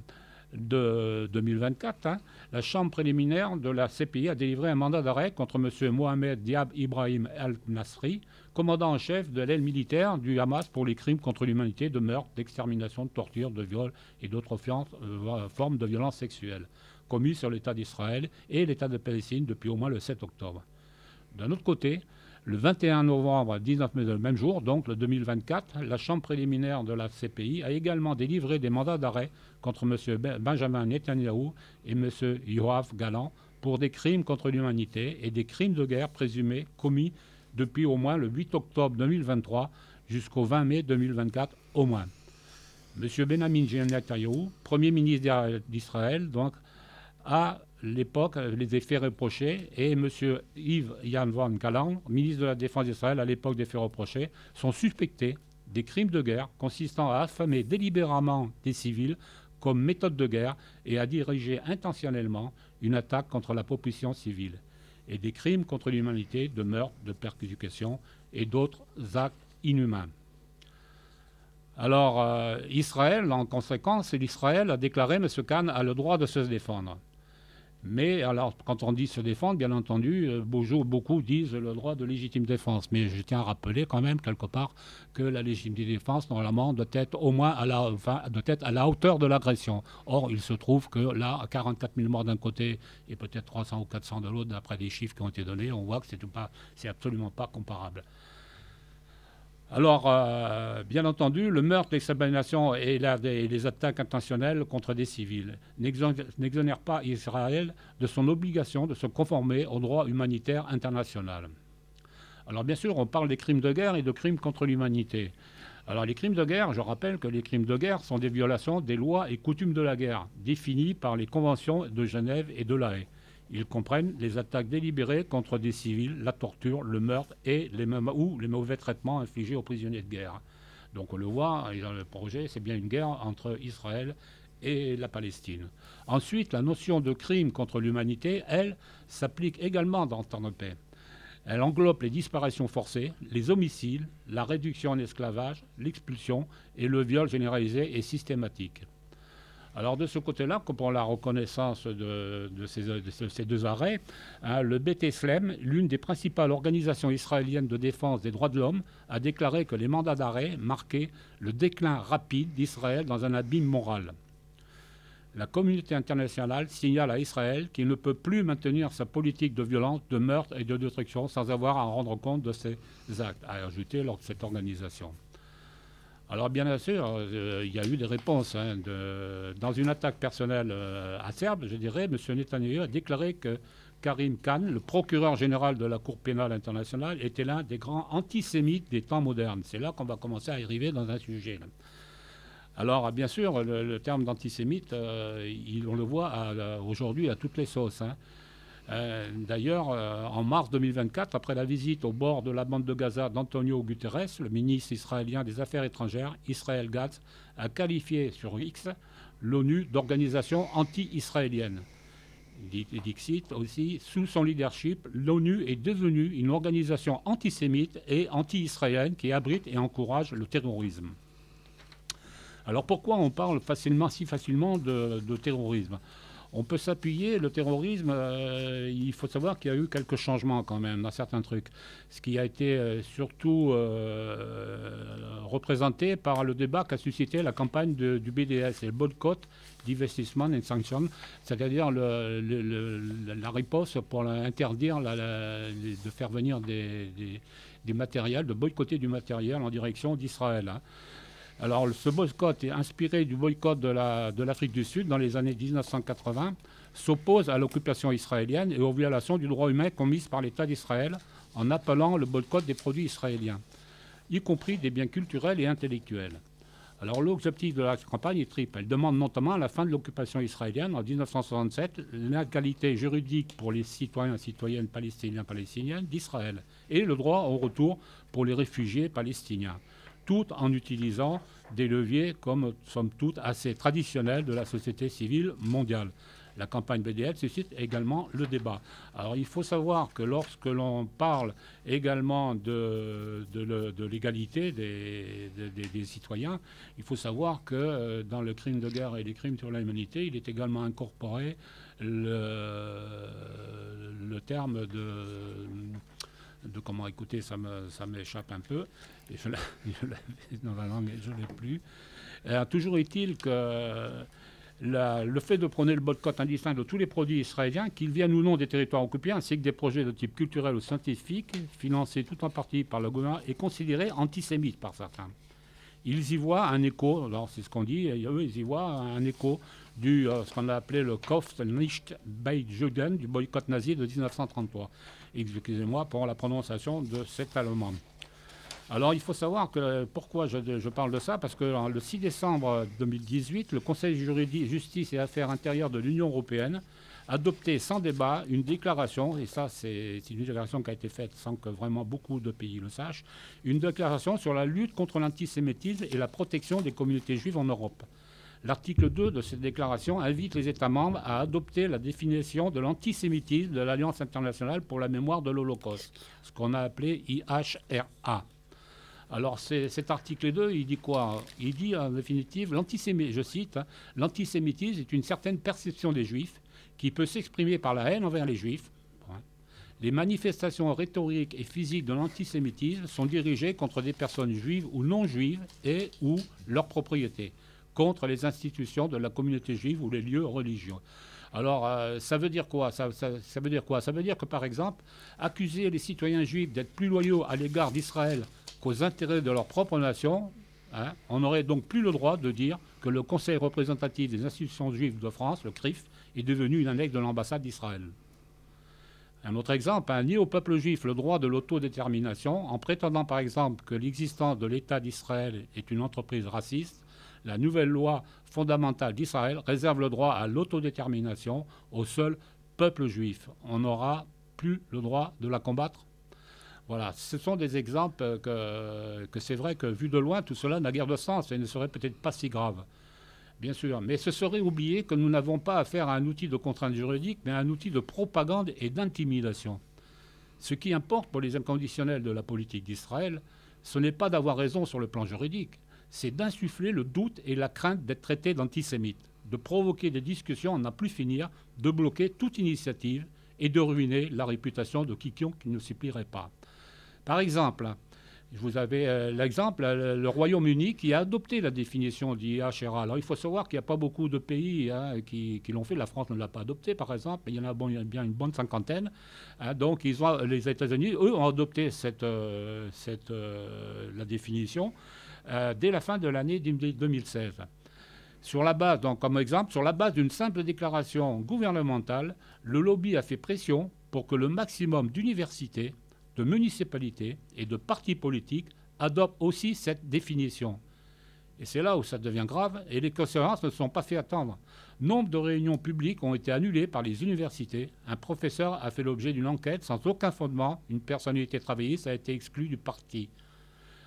C: de 2024, la Chambre préliminaire de la CPI a délivré un mandat d'arrêt contre M. Mohamed Diab Ibrahim El-Nasri, commandant en chef de l'aile militaire du Hamas pour les crimes contre l'humanité, de meurtre, d'extermination, de torture, de viol et d'autres formes de violence sexuelle commis sur l'État d'Israël et l'État de Palestine depuis au moins le 7 octobre. D'un autre côté, le 21 novembre 19 mai, le même jour, donc le 2024, la Chambre préliminaire de la CPI a également délivré des mandats d'arrêt contre M. Benjamin Netanyahou et M. Yoav Gallant pour des crimes contre l'humanité et des crimes de guerre présumés commis depuis au moins le 8 octobre 2023 jusqu'au 20 mai 2024 au moins. M. Benjamin Netanyahou, Premier ministre d'Israël, donc, a l'époque les faits reprochés et M. Yves Van Gallant, ministre de la Défense d'Israël à l'époque des faits reprochés, sont suspectés des crimes de guerre consistant à affamer délibérément des civils comme méthode de guerre et à diriger intentionnellement une attaque contre la population civile et des crimes contre l'humanité, de meurtre, de persécution et d'autres actes inhumains. Alors, Israël, en conséquence, l'Israël a déclaré M. Khan a le droit de se défendre. Mais alors, quand on dit se défendre, bien entendu, beaucoup disent le droit de légitime défense. Mais je tiens à rappeler quand même, quelque part, que la légitime défense, normalement, doit être au moins à la hauteur de l'agression. Or, il se trouve que là, 44 000 morts d'un côté et peut-être 300 ou 400 de l'autre, d'après les chiffres qui ont été donnés, on voit que c'est absolument pas comparable. Alors, bien entendu, le meurtre, l'extermination et les attaques intentionnelles contre des civils n'exonèrent pas Israël de son obligation de se conformer au droit humanitaire international. Alors, bien sûr, on parle des crimes de guerre et de crimes contre l'humanité. Alors, les crimes de guerre, je rappelle que les crimes de guerre sont des violations des lois et coutumes de la guerre, définies par les conventions de Genève et de La Haye. Ils comprennent les attaques délibérées contre des civils, la torture, le meurtre et les mauvais traitements infligés aux prisonniers de guerre. Donc on le voit, dans le projet, c'est bien une guerre entre Israël et la Palestine. Ensuite, la notion de crime contre l'humanité, elle, s'applique également dans le temps de paix. Elle englobe les disparitions forcées, les homicides, la réduction en esclavage, l'expulsion et le viol généralisé et systématique. Alors de ce côté-là, comme pour la reconnaissance de ces deux arrêts, le B'Tselem, l'une des principales organisations israéliennes de défense des droits de l'homme, a déclaré que les mandats d'arrêt marquaient le déclin rapide d'Israël dans un abîme moral. La communauté internationale signale à Israël qu'il ne peut plus maintenir sa politique de violence, de meurtre et de destruction sans avoir à rendre compte de ses actes, a ajouté lors de cette organisation. Alors bien sûr, il y a eu des réponses. Dans une attaque personnelle acerbe, je dirais, M. Netanyahou a déclaré que Karim Khan, le procureur général de la Cour pénale internationale, était l'un des grands antisémites des temps modernes. C'est là qu'on va commencer à arriver dans un sujet. Alors bien sûr, le terme d'antisémite, on le voit aujourd'hui à toutes les sauces. D'ailleurs, en mars 2024, après la visite au bord de la bande de Gaza d'Antonio Guterres, le ministre israélien des Affaires étrangères, Israël Katz, a qualifié sur X l'ONU d'organisation anti-israélienne. Dixit aussi, sous son leadership, l'ONU est devenue une organisation antisémite et anti-israélienne qui abrite et encourage le terrorisme. Alors pourquoi on parle si facilement de terrorisme ? On peut s'appuyer, le terrorisme, il faut savoir qu'il y a eu quelques changements quand même dans certains trucs. Ce qui a été surtout représenté par le débat qu'a suscité la campagne du BDS, et le boycott, divestissement and sanction, c'est-à-dire la riposte pour interdire de faire venir des matériels, de boycotter du matériel en direction d'Israël. Hein. Alors, ce boycott est inspiré du boycott de l'Afrique du Sud dans les années 1980, s'oppose à l'occupation israélienne et aux violations du droit humain commises par l'État d'Israël en appelant le boycott des produits israéliens, y compris des biens culturels et intellectuels. Alors, l'objectif de la campagne est triple. Elle demande notamment la fin de l'occupation israélienne en 1967, l'égalité juridique pour les citoyens et citoyennes palestiniennes d'Israël et le droit au retour pour les réfugiés palestiniens, tout en utilisant des leviers, comme somme toute, assez traditionnels de la société civile mondiale. La campagne BDS suscite également le débat. Alors il faut savoir que lorsque l'on parle également de l'égalité des citoyens, il faut savoir que dans le crime de guerre et les crimes sur l'humanité, il est également incorporé le terme de comment écouter, ça m'échappe un peu, et je l'avais dans la langue et je ne l'ai plus. Toujours est-il que le fait de prôner le boycott indistinct de tous les produits israéliens, qu'ils viennent ou non des territoires occupés, ainsi que des projets de type culturel ou scientifique, financés tout en partie par le gouvernement, est considéré antisémite par certains. Ils y voient un écho, alors c'est ce qu'on dit, et eux ils y voient un écho du ce qu'on a appelé le Kauf nicht bei Juden, du boycott nazi de 1933. Excusez-moi pour la prononciation de cet allemand. Alors il faut savoir que pourquoi je parle de ça, parce que le 6 décembre 2018, le Conseil juridique, justice et affaires intérieures de l'Union européenne a adopté sans débat une déclaration, et ça c'est une déclaration qui a été faite sans que vraiment beaucoup de pays le sachent, une déclaration sur la lutte contre l'antisémitisme et la protection des communautés juives en Europe. L'article 2 de cette déclaration invite les États membres à adopter la définition de l'antisémitisme de l'Alliance internationale pour la mémoire de l'Holocauste, ce qu'on a appelé IHRA. Alors cet article 2, il dit quoi ? Il dit en définitive, je cite, « L'antisémitisme est une certaine perception des Juifs qui peut s'exprimer par la haine envers les Juifs. Les manifestations rhétoriques et physiques de l'antisémitisme sont dirigées contre des personnes juives ou non juives et ou leurs propriétés, contre les institutions de la communauté juive ou les lieux religieux. » Alors, ça veut dire quoi ? Ça veut dire quoi ? Ça veut dire que, par exemple, accuser les citoyens juifs d'être plus loyaux à l'égard d'Israël qu'aux intérêts de leur propre nation, hein, on n'aurait donc plus le droit de dire que le Conseil représentatif des institutions juives de France, le CRIF, est devenu une annexe de l'ambassade d'Israël. Un autre exemple, nier au peuple juif le droit de l'autodétermination, en prétendant par exemple que l'existence de l'État d'Israël est une entreprise raciste. La nouvelle loi fondamentale d'Israël réserve le droit à l'autodétermination au seul peuple juif. On n'aura plus le droit de la combattre. Voilà, ce sont des exemples que c'est vrai que vu de loin, tout cela n'a guère de sens et ne serait peut-être pas si grave. Bien sûr, mais ce serait oublier que nous n'avons pas affaire à un outil de contrainte juridique, mais à un outil de propagande et d'intimidation. Ce qui importe pour les inconditionnels de la politique d'Israël, ce n'est pas d'avoir raison sur le plan juridique, c'est d'insuffler le doute et la crainte d'être traité d'antisémite, de provoquer des discussions à n'en plus finir, de bloquer toute initiative et de ruiner la réputation de quiconque qui ne s'y plierait pas. Par exemple, vous avez l'exemple, le Royaume-Uni qui a adopté la définition d'IHRA. Alors il faut savoir qu'il n'y a pas beaucoup de pays qui l'ont fait. La France ne l'a pas adopté, par exemple, mais il y en a bien une bonne cinquantaine. Donc les États-Unis, eux, ont adopté la définition dès la fin de l'année 2016. Sur la base, donc, comme exemple, sur la base d'une simple déclaration gouvernementale, le lobby a fait pression pour que le maximum d'universités, de municipalités et de partis politiques adoptent aussi cette définition. Et c'est là où ça devient grave, et les conséquences ne se sont pas fait attendre. Nombre de réunions publiques ont été annulées par les universités. Un professeur a fait l'objet d'une enquête sans aucun fondement. Une personnalité travailliste a été exclue du parti.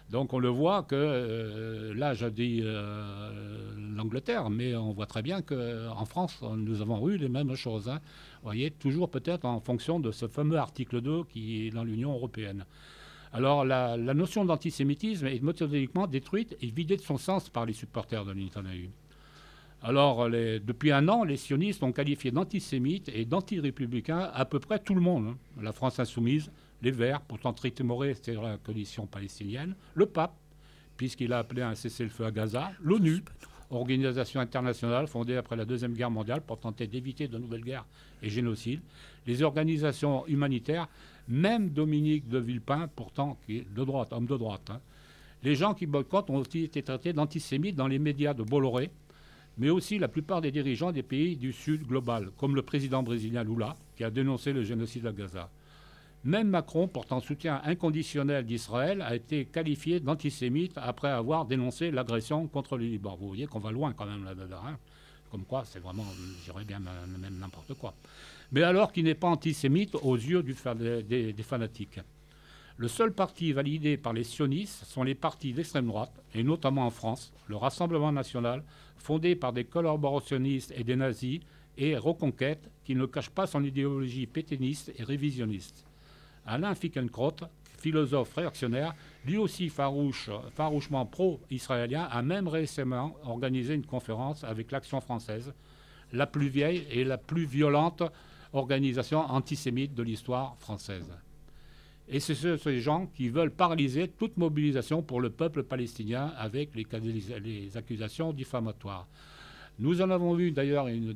C: Donc on le voit que, là je dis l'Angleterre, mais on voit très bien qu'en France, nous avons eu les mêmes choses. Hein. Vous voyez, toujours peut-être en fonction de ce fameux article 2 qui est dans l'Union européenne. Alors la notion d'antisémitisme est méthodiquement détruite et vidée de son sens par les supporters de Netanyahou. Alors depuis un an, les sionistes ont qualifié d'antisémites et d'anti-républicains à peu près tout le monde. Hein. La France insoumise, les Verts, pourtant très timorés, c'était la coalition palestinienne, le pape, puisqu'il a appelé à un cessez-le-feu à Gaza, l'ONU, organisation internationale fondée après la Deuxième Guerre mondiale pour tenter d'éviter de nouvelles guerres et génocides, les organisations humanitaires, même Dominique de Villepin, pourtant qui est de droite, homme de droite. Hein. Les gens qui boycottent ont aussi été traités d'antisémites dans les médias de Bolloré, mais aussi la plupart des dirigeants des pays du Sud global, comme le président brésilien Lula, qui a dénoncé le génocide à Gaza. Même Macron, portant soutien inconditionnel d'Israël, a été qualifié d'antisémite après avoir dénoncé l'agression contre le Liban. Vous voyez qu'on va loin quand même là-dedans. Hein. Comme quoi, c'est vraiment, je dirais bien, même n'importe quoi. Mais alors qu'il n'est pas antisémite aux yeux des fanatiques. Le seul parti validé par les sionistes sont les partis d'extrême droite, et notamment en France, le Rassemblement national, fondé par des collaborationnistes et des nazis, et Reconquête, qui ne cache pas son idéologie pétainiste et révisionniste. Alain Finkielkraut, philosophe réactionnaire, lui aussi farouchement pro-israélien, a même récemment organisé une conférence avec l'Action française, la plus vieille et la plus violente organisation antisémite de l'histoire française. Et c'est ces gens qui veulent paralyser toute mobilisation pour le peuple palestinien avec les accusations diffamatoires. Nous en avons vu d'ailleurs une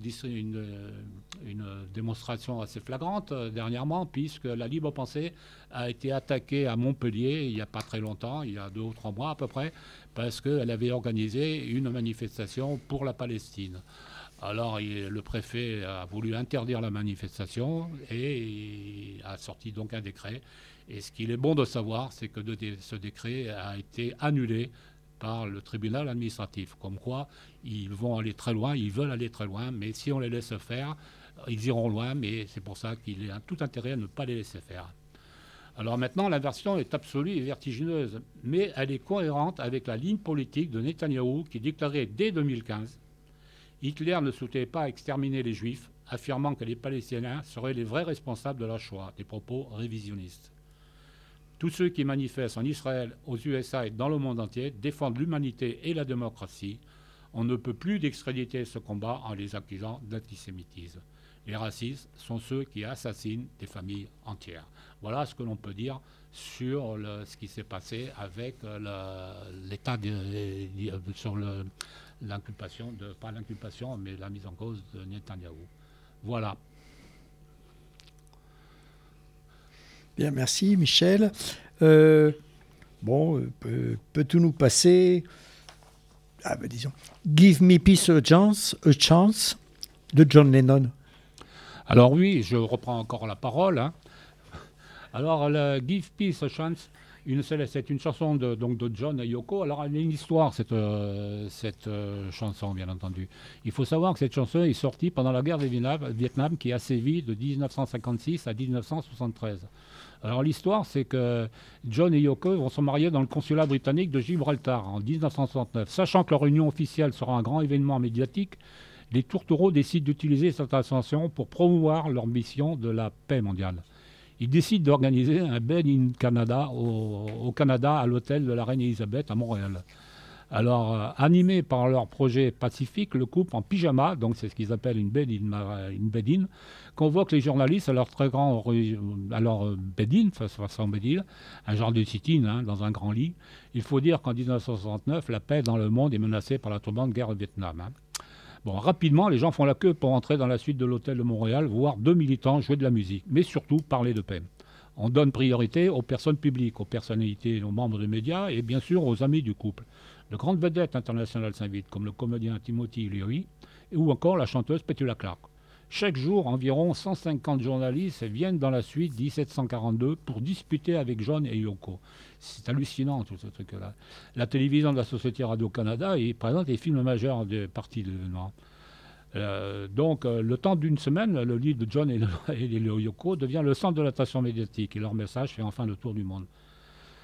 C: démonstration assez flagrante dernièrement, puisque la Libre Pensée a été attaquée à Montpellier il n'y a pas très longtemps, il y a 2 ou 3 mois à peu près, parce qu'elle avait organisé une manifestation pour la Palestine. Alors le préfet a voulu interdire la manifestation et a sorti donc un décret. Et ce qu'il est bon de savoir, c'est que ce décret a été annulé par le tribunal administratif. Comme quoi, ils vont aller très loin, ils veulent aller très loin, mais si on les laisse faire, ils iront loin, mais c'est pour ça qu'il y a tout intérêt à ne pas les laisser faire. Alors maintenant, l'inversion est absolue et vertigineuse, mais elle est cohérente avec la ligne politique de Netanyahou qui déclarait dès 2015 « Hitler ne souhaitait pas exterminer les Juifs, affirmant que les Palestiniens seraient les vrais responsables de la Shoah », des propos révisionnistes. Tous ceux qui manifestent en Israël, aux USA et dans le monde entier défendent l'humanité et la démocratie. On ne peut plus d'extréditer ce combat en les accusant d'antisémitisme. Les racistes sont ceux qui assassinent des familles entières. Voilà ce que l'on peut dire sur ce qui s'est passé avec l'état sur l'inculpation, pas l'inculpation, mais la mise en cause de Netanyahou. Voilà.
A: Bien, merci Michel. Peux-tu nous passer, disons, Give Me Peace a Chance de John Lennon.
C: Alors oui, je reprends encore la parole. Hein. Alors, Give Peace a Chance, c'est une chanson de John et Yoko. Alors, elle a une histoire, cette chanson, bien entendu. Il faut savoir que cette chanson est sortie pendant la guerre du Vietnam qui a sévi de 1956 à 1973. Alors l'histoire, c'est que John et Yoko vont se marier dans le consulat britannique de Gibraltar en 1969. Sachant que leur union officielle sera un grand événement médiatique, les tourtereaux décident d'utiliser cette ascension pour promouvoir leur mission de la paix mondiale. Ils décident d'organiser un Bed in Canada au Canada à l'hôtel de la Reine Elisabeth à Montréal. Alors, animé par leur projet pacifique, le couple en pyjama, donc c'est ce qu'ils appellent une bed in, convoque les journalistes à leur bed-in, façon bed-in, un genre de sit-in dans un grand lit. Il faut dire qu'en 1969, la paix dans le monde est menacée par la tournante guerre au Vietnam. Hein. Bon, rapidement, les gens font la queue pour entrer dans la suite de l'hôtel de Montréal, voir 2 militants jouer de la musique, mais surtout parler de paix. On donne priorité aux personnes publiques, aux personnalités, aux membres des médias et bien sûr aux amis du couple. De grandes vedettes internationales s'invitent, comme le comédien Timothy Leary ou encore la chanteuse Petula Clark. Chaque jour, environ 150 journalistes viennent dans la suite 1742 pour discuter avec John et Yoko. C'est hallucinant tout ce truc-là. La télévision de la Société Radio-Canada présente les films majeurs des parties de l'événement. Donc, le temps d'une semaine, le lit de John et Yoko devient le centre de l'attention médiatique et leur message fait enfin le tour du monde.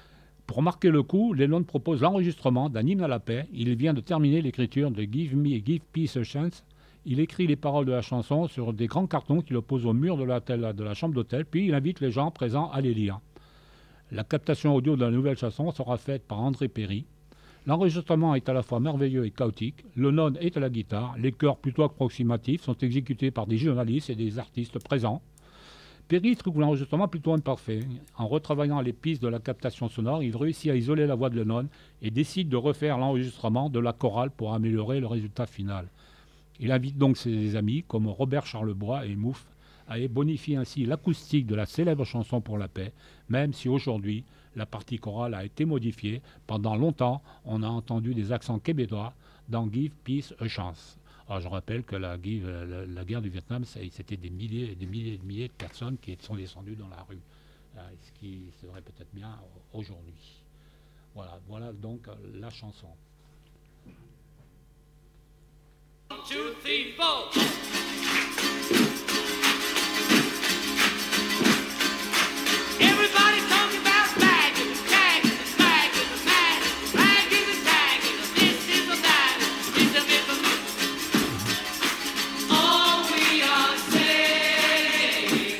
C: Pour marquer le coup, Lennon propose l'enregistrement d'un hymne à la paix. Il vient de terminer l'écriture de Give Peace a Chance. Il écrit les paroles de la chanson sur des grands cartons qu'il oppose au mur de la chambre d'hôtel, puis il invite les gens présents à les lire. La captation audio de la nouvelle chanson sera faite par André Perry. L'enregistrement est à la fois merveilleux et chaotique. Lennon est à la guitare. Les chœurs plutôt approximatifs sont exécutés par des journalistes et des artistes présents. Perry trouve l'enregistrement plutôt imparfait. En retravaillant les pistes de la captation sonore, il réussit à isoler la voix de Lennon et décide de refaire l'enregistrement de la chorale pour améliorer le résultat final. Il invite donc ses amis, comme Robert Charlebois et Mouffe, à bonifier ainsi l'acoustique de la célèbre chanson pour la paix, même si aujourd'hui, la partie chorale a été modifiée. Pendant longtemps, on a entendu des accents québécois dans Give Peace a Chance. Alors, je rappelle que la guerre du Vietnam, c'était des milliers et des milliers de personnes qui sont descendues dans la rue, ce qui serait peut-être bien aujourd'hui. Voilà donc la chanson.
D: 1, 2, 3, 4. Everybody talking about flag and the tag and the flag and the man, flag and the tag and the this is the that, it's a revolution. All we are saying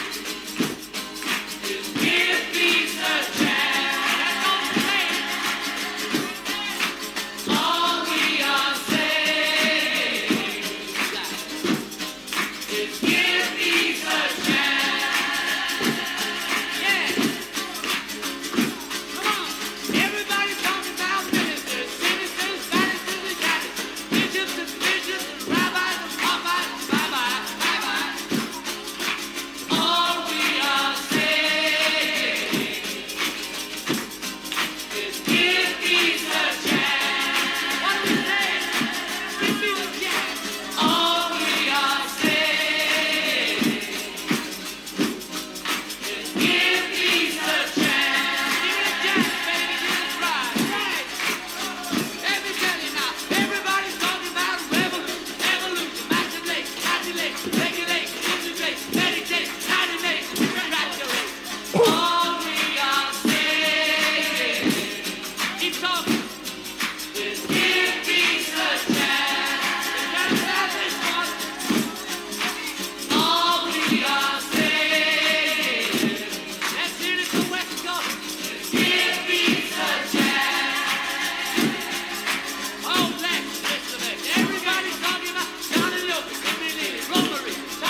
D: is give peace a chance. All we are saying is give peace a chance. Yeah. Come on. Everybody talking about ministers, citizens, Pharisees and Sadducees, bishops and bishops, and rabbis and prophets, bye-bye. All we are saying is give peace a chance. What do we say? Give peace a chance. All we are saying is give peace a chance. Give it a chance, baby, give it a try. Right. Let me tell you now, everybody's talking about revolution, maculate, regulate, integrate, meditate, animate, congratulate. All we are saying, keep talking, is give peace a chance. You gotta have this one. All we are saying, let's hear it from West Coast, is give peace a chance. Oh, let's listen to it. Everybody's talking about Johnny Lucas, Jimmy Lee, Rotary,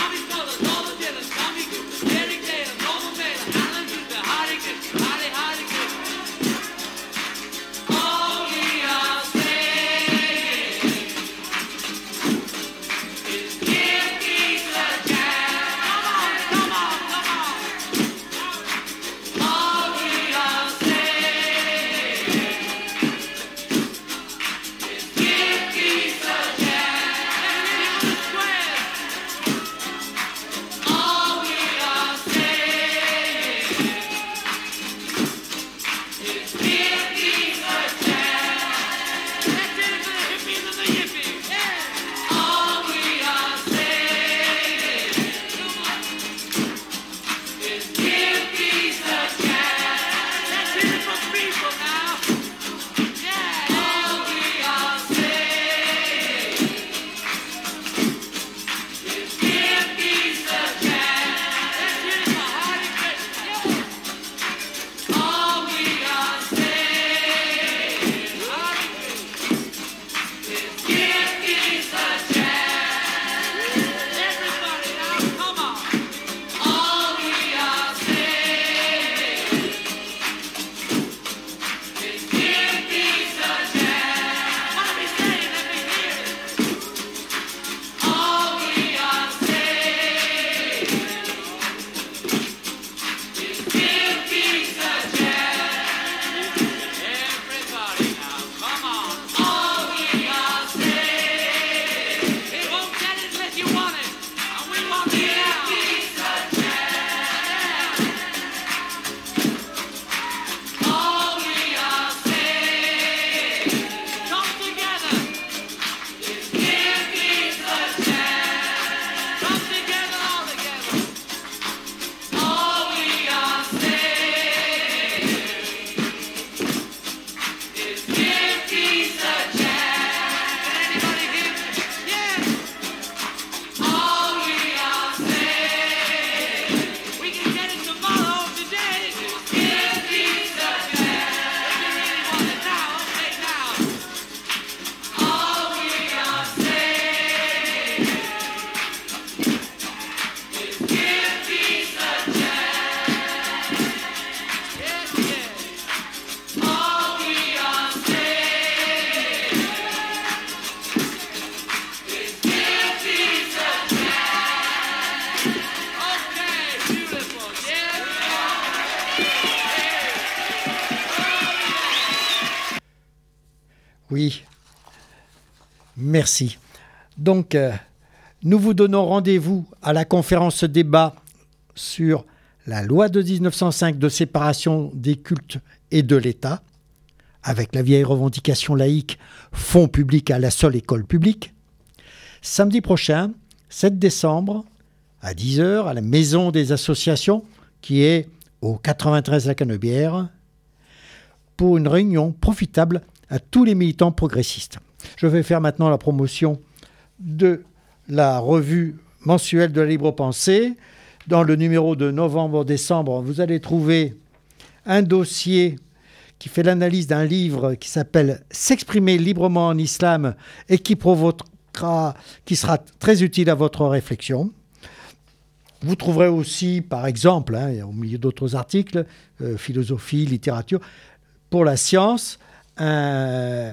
A: Oui. Merci. Donc, nous vous donnons rendez-vous à la conférence débat sur la loi de 1905 de séparation des cultes et de l'État, avec la vieille revendication laïque, fonds publics à la seule école publique. Samedi prochain, 7 décembre, à 10h, à la Maison des Associations, qui est au 93 La Canebière, pour une réunion profitable à tous les militants progressistes. Je vais faire maintenant la promotion de la revue mensuelle de la Libre Pensée. Dans le numéro de novembre-décembre, vous allez trouver un dossier qui fait l'analyse d'un livre qui s'appelle « S'exprimer librement en islam » et qui sera très utile à votre réflexion. Vous trouverez aussi, par exemple, au milieu d'autres articles, philosophie, littérature, pour la science, le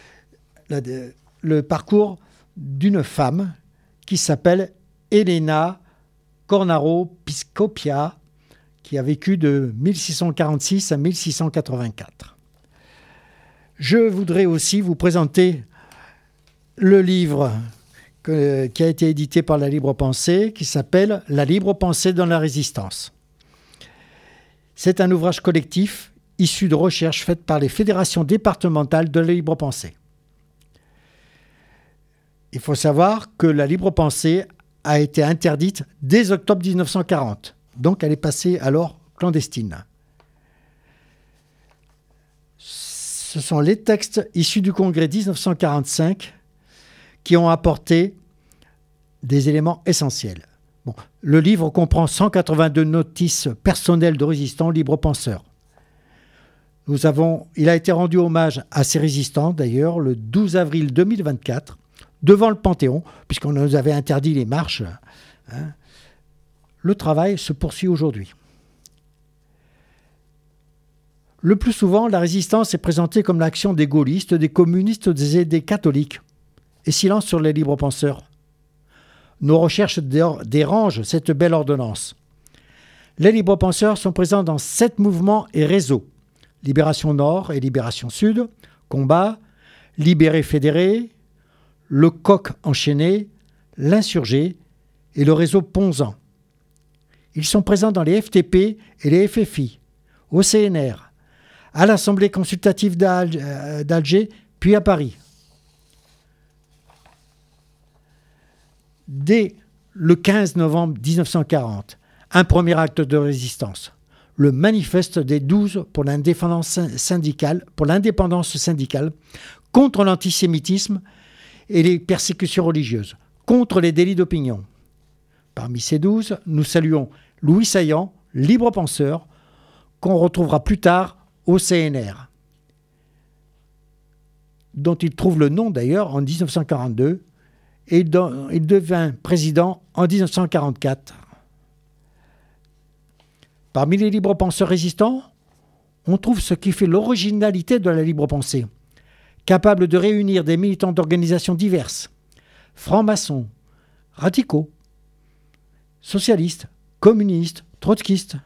A: parcours d'une femme qui s'appelle Elena Cornaro Piscopia, qui a vécu de 1646 à 1684. Je voudrais aussi vous présenter le livre qui a été édité par la Libre Pensée, qui s'appelle « La Libre Pensée dans la Résistance ». C'est un ouvrage collectif issu de recherches faites par les fédérations départementales de la Libre Pensée. Il faut savoir que la Libre Pensée a été interdite dès octobre 1940. Donc, elle est passée alors clandestine. Ce sont les textes issus du congrès 1945 qui ont apporté des éléments essentiels. Bon, le livre comprend 182 notices personnelles de résistants libres penseurs. Il a été rendu hommage à ces résistants, d'ailleurs, le 12 avril 2024, devant le Panthéon, puisqu'on nous avait interdit les marches. Le travail se poursuit aujourd'hui. Le plus souvent, la résistance est présentée comme l'action des gaullistes, des communistes et des catholiques. Et silence sur les libres penseurs. Nos recherches dérangent cette belle ordonnance. Les libres penseurs sont présents dans 7 mouvements et réseaux. Libération Nord et Libération Sud, Combat, Libérés fédérés, le Coq enchaîné, l'Insurgé et le réseau Ponzan. Ils sont présents dans les FTP et les FFI, au CNR, à l'Assemblée consultative d'Alger, puis à Paris. Dès le 15 novembre 1940, un premier acte de résistance, le manifeste des 12 pour l'indépendance syndicale contre l'antisémitisme et les persécutions religieuses, contre les délits d'opinion. Parmi ces 12, nous saluons Louis Saillant, libre penseur, qu'on retrouvera plus tard au CNR, dont il trouve le nom d'ailleurs en 1942, et dont il devint président en 1944. Parmi les libres penseurs résistants, on trouve ce qui fait l'originalité de la libre pensée, capable de réunir des militants d'organisations diverses, francs-maçons, radicaux, socialistes, communistes, trotskistes.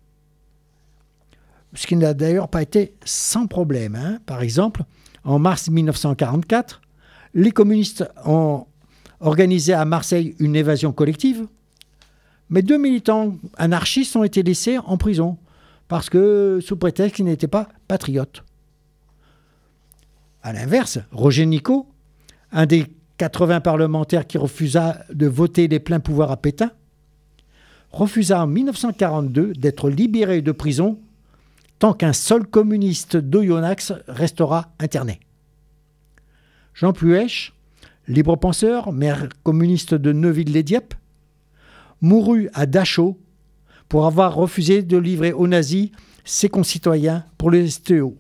A: Ce qui n'a d'ailleurs pas été sans problème. Par exemple, en mars 1944, les communistes ont organisé à Marseille une évasion collective, mais 2 militants anarchistes ont été laissés en prison parce que, sous prétexte qu'ils n'étaient pas patriotes. À l'inverse, Roger Nicot, un des 80 parlementaires qui refusa de voter les pleins pouvoirs à Pétain, refusa en 1942 d'être libéré de prison tant qu'un seul communiste d'Oyonnax restera interné. Jean Pluech, libre penseur, maire communiste de Neuville-les-Dieppe, mourut à Dachau pour avoir refusé de livrer aux nazis ses concitoyens pour le STO.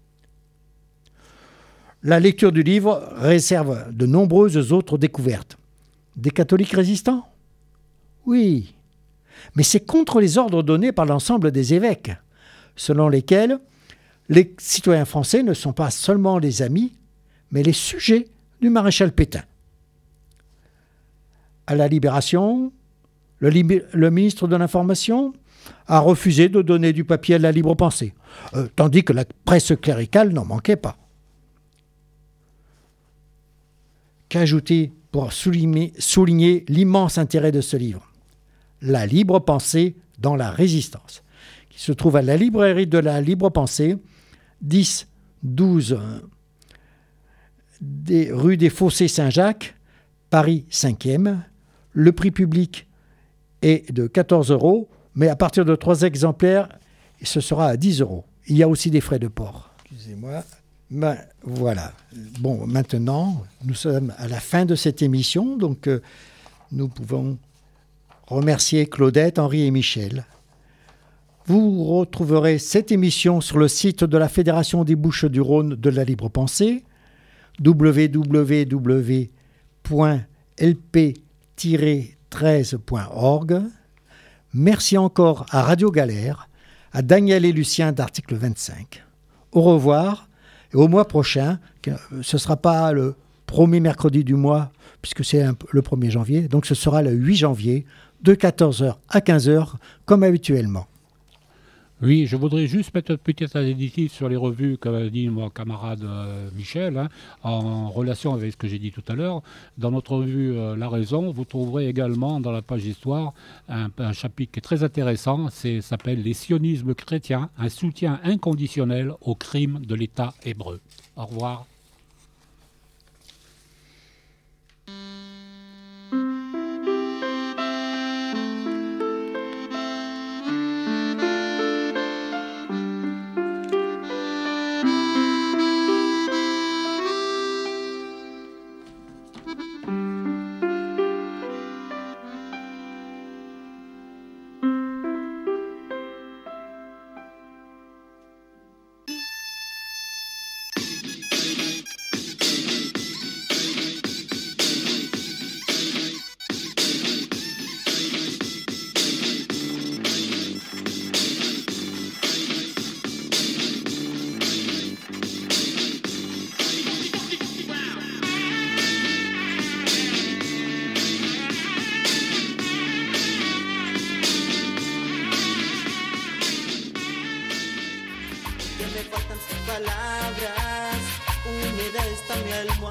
A: La lecture du livre réserve de nombreuses autres découvertes. Des catholiques résistants ? Oui, mais c'est contre les ordres donnés par l'ensemble des évêques, selon lesquels les citoyens français ne sont pas seulement les amis, mais les sujets du maréchal Pétain. À la Libération, le ministre de l'Information a refusé de donner du papier à la libre pensée, tandis que la presse cléricale n'en manquait pas. qu'ajouter pour souligner l'immense intérêt de ce livre. La libre pensée dans la résistance, qui se trouve à la librairie de la Libre Pensée, 10-12 rue des Fossés Saint-Jacques, Paris 5e. Le prix public est de 14 €, mais à partir de 3 exemplaires, ce sera à 10 €. Il y a aussi des frais de port. Excusez-moi. Ben, voilà. Bon, maintenant, nous sommes à la fin de cette émission, donc nous pouvons remercier Claudette, Henri et Michel. Vous retrouverez cette émission sur le site de la Fédération des Bouches-du-Rhône de la Libre Pensée, www.lp-13.org. Merci encore à Radio Galère, à Daniel et Lucien d'Article 25. Au revoir et au mois prochain, ce ne sera pas le premier mercredi du mois, puisque c'est le 1er janvier, donc ce sera le 8 janvier, de 14h à 15h, comme habituellement.
C: Oui, je voudrais juste mettre un petit additif sur les revues qu'a dit mon camarade Michel, en relation avec ce que j'ai dit tout à l'heure. Dans notre revue La Raison, vous trouverez également dans la page Histoire un chapitre qui est très intéressant, s'appelle « Les sionismes chrétiens, un soutien inconditionnel aux crimes de l'État hébreu ». Au revoir.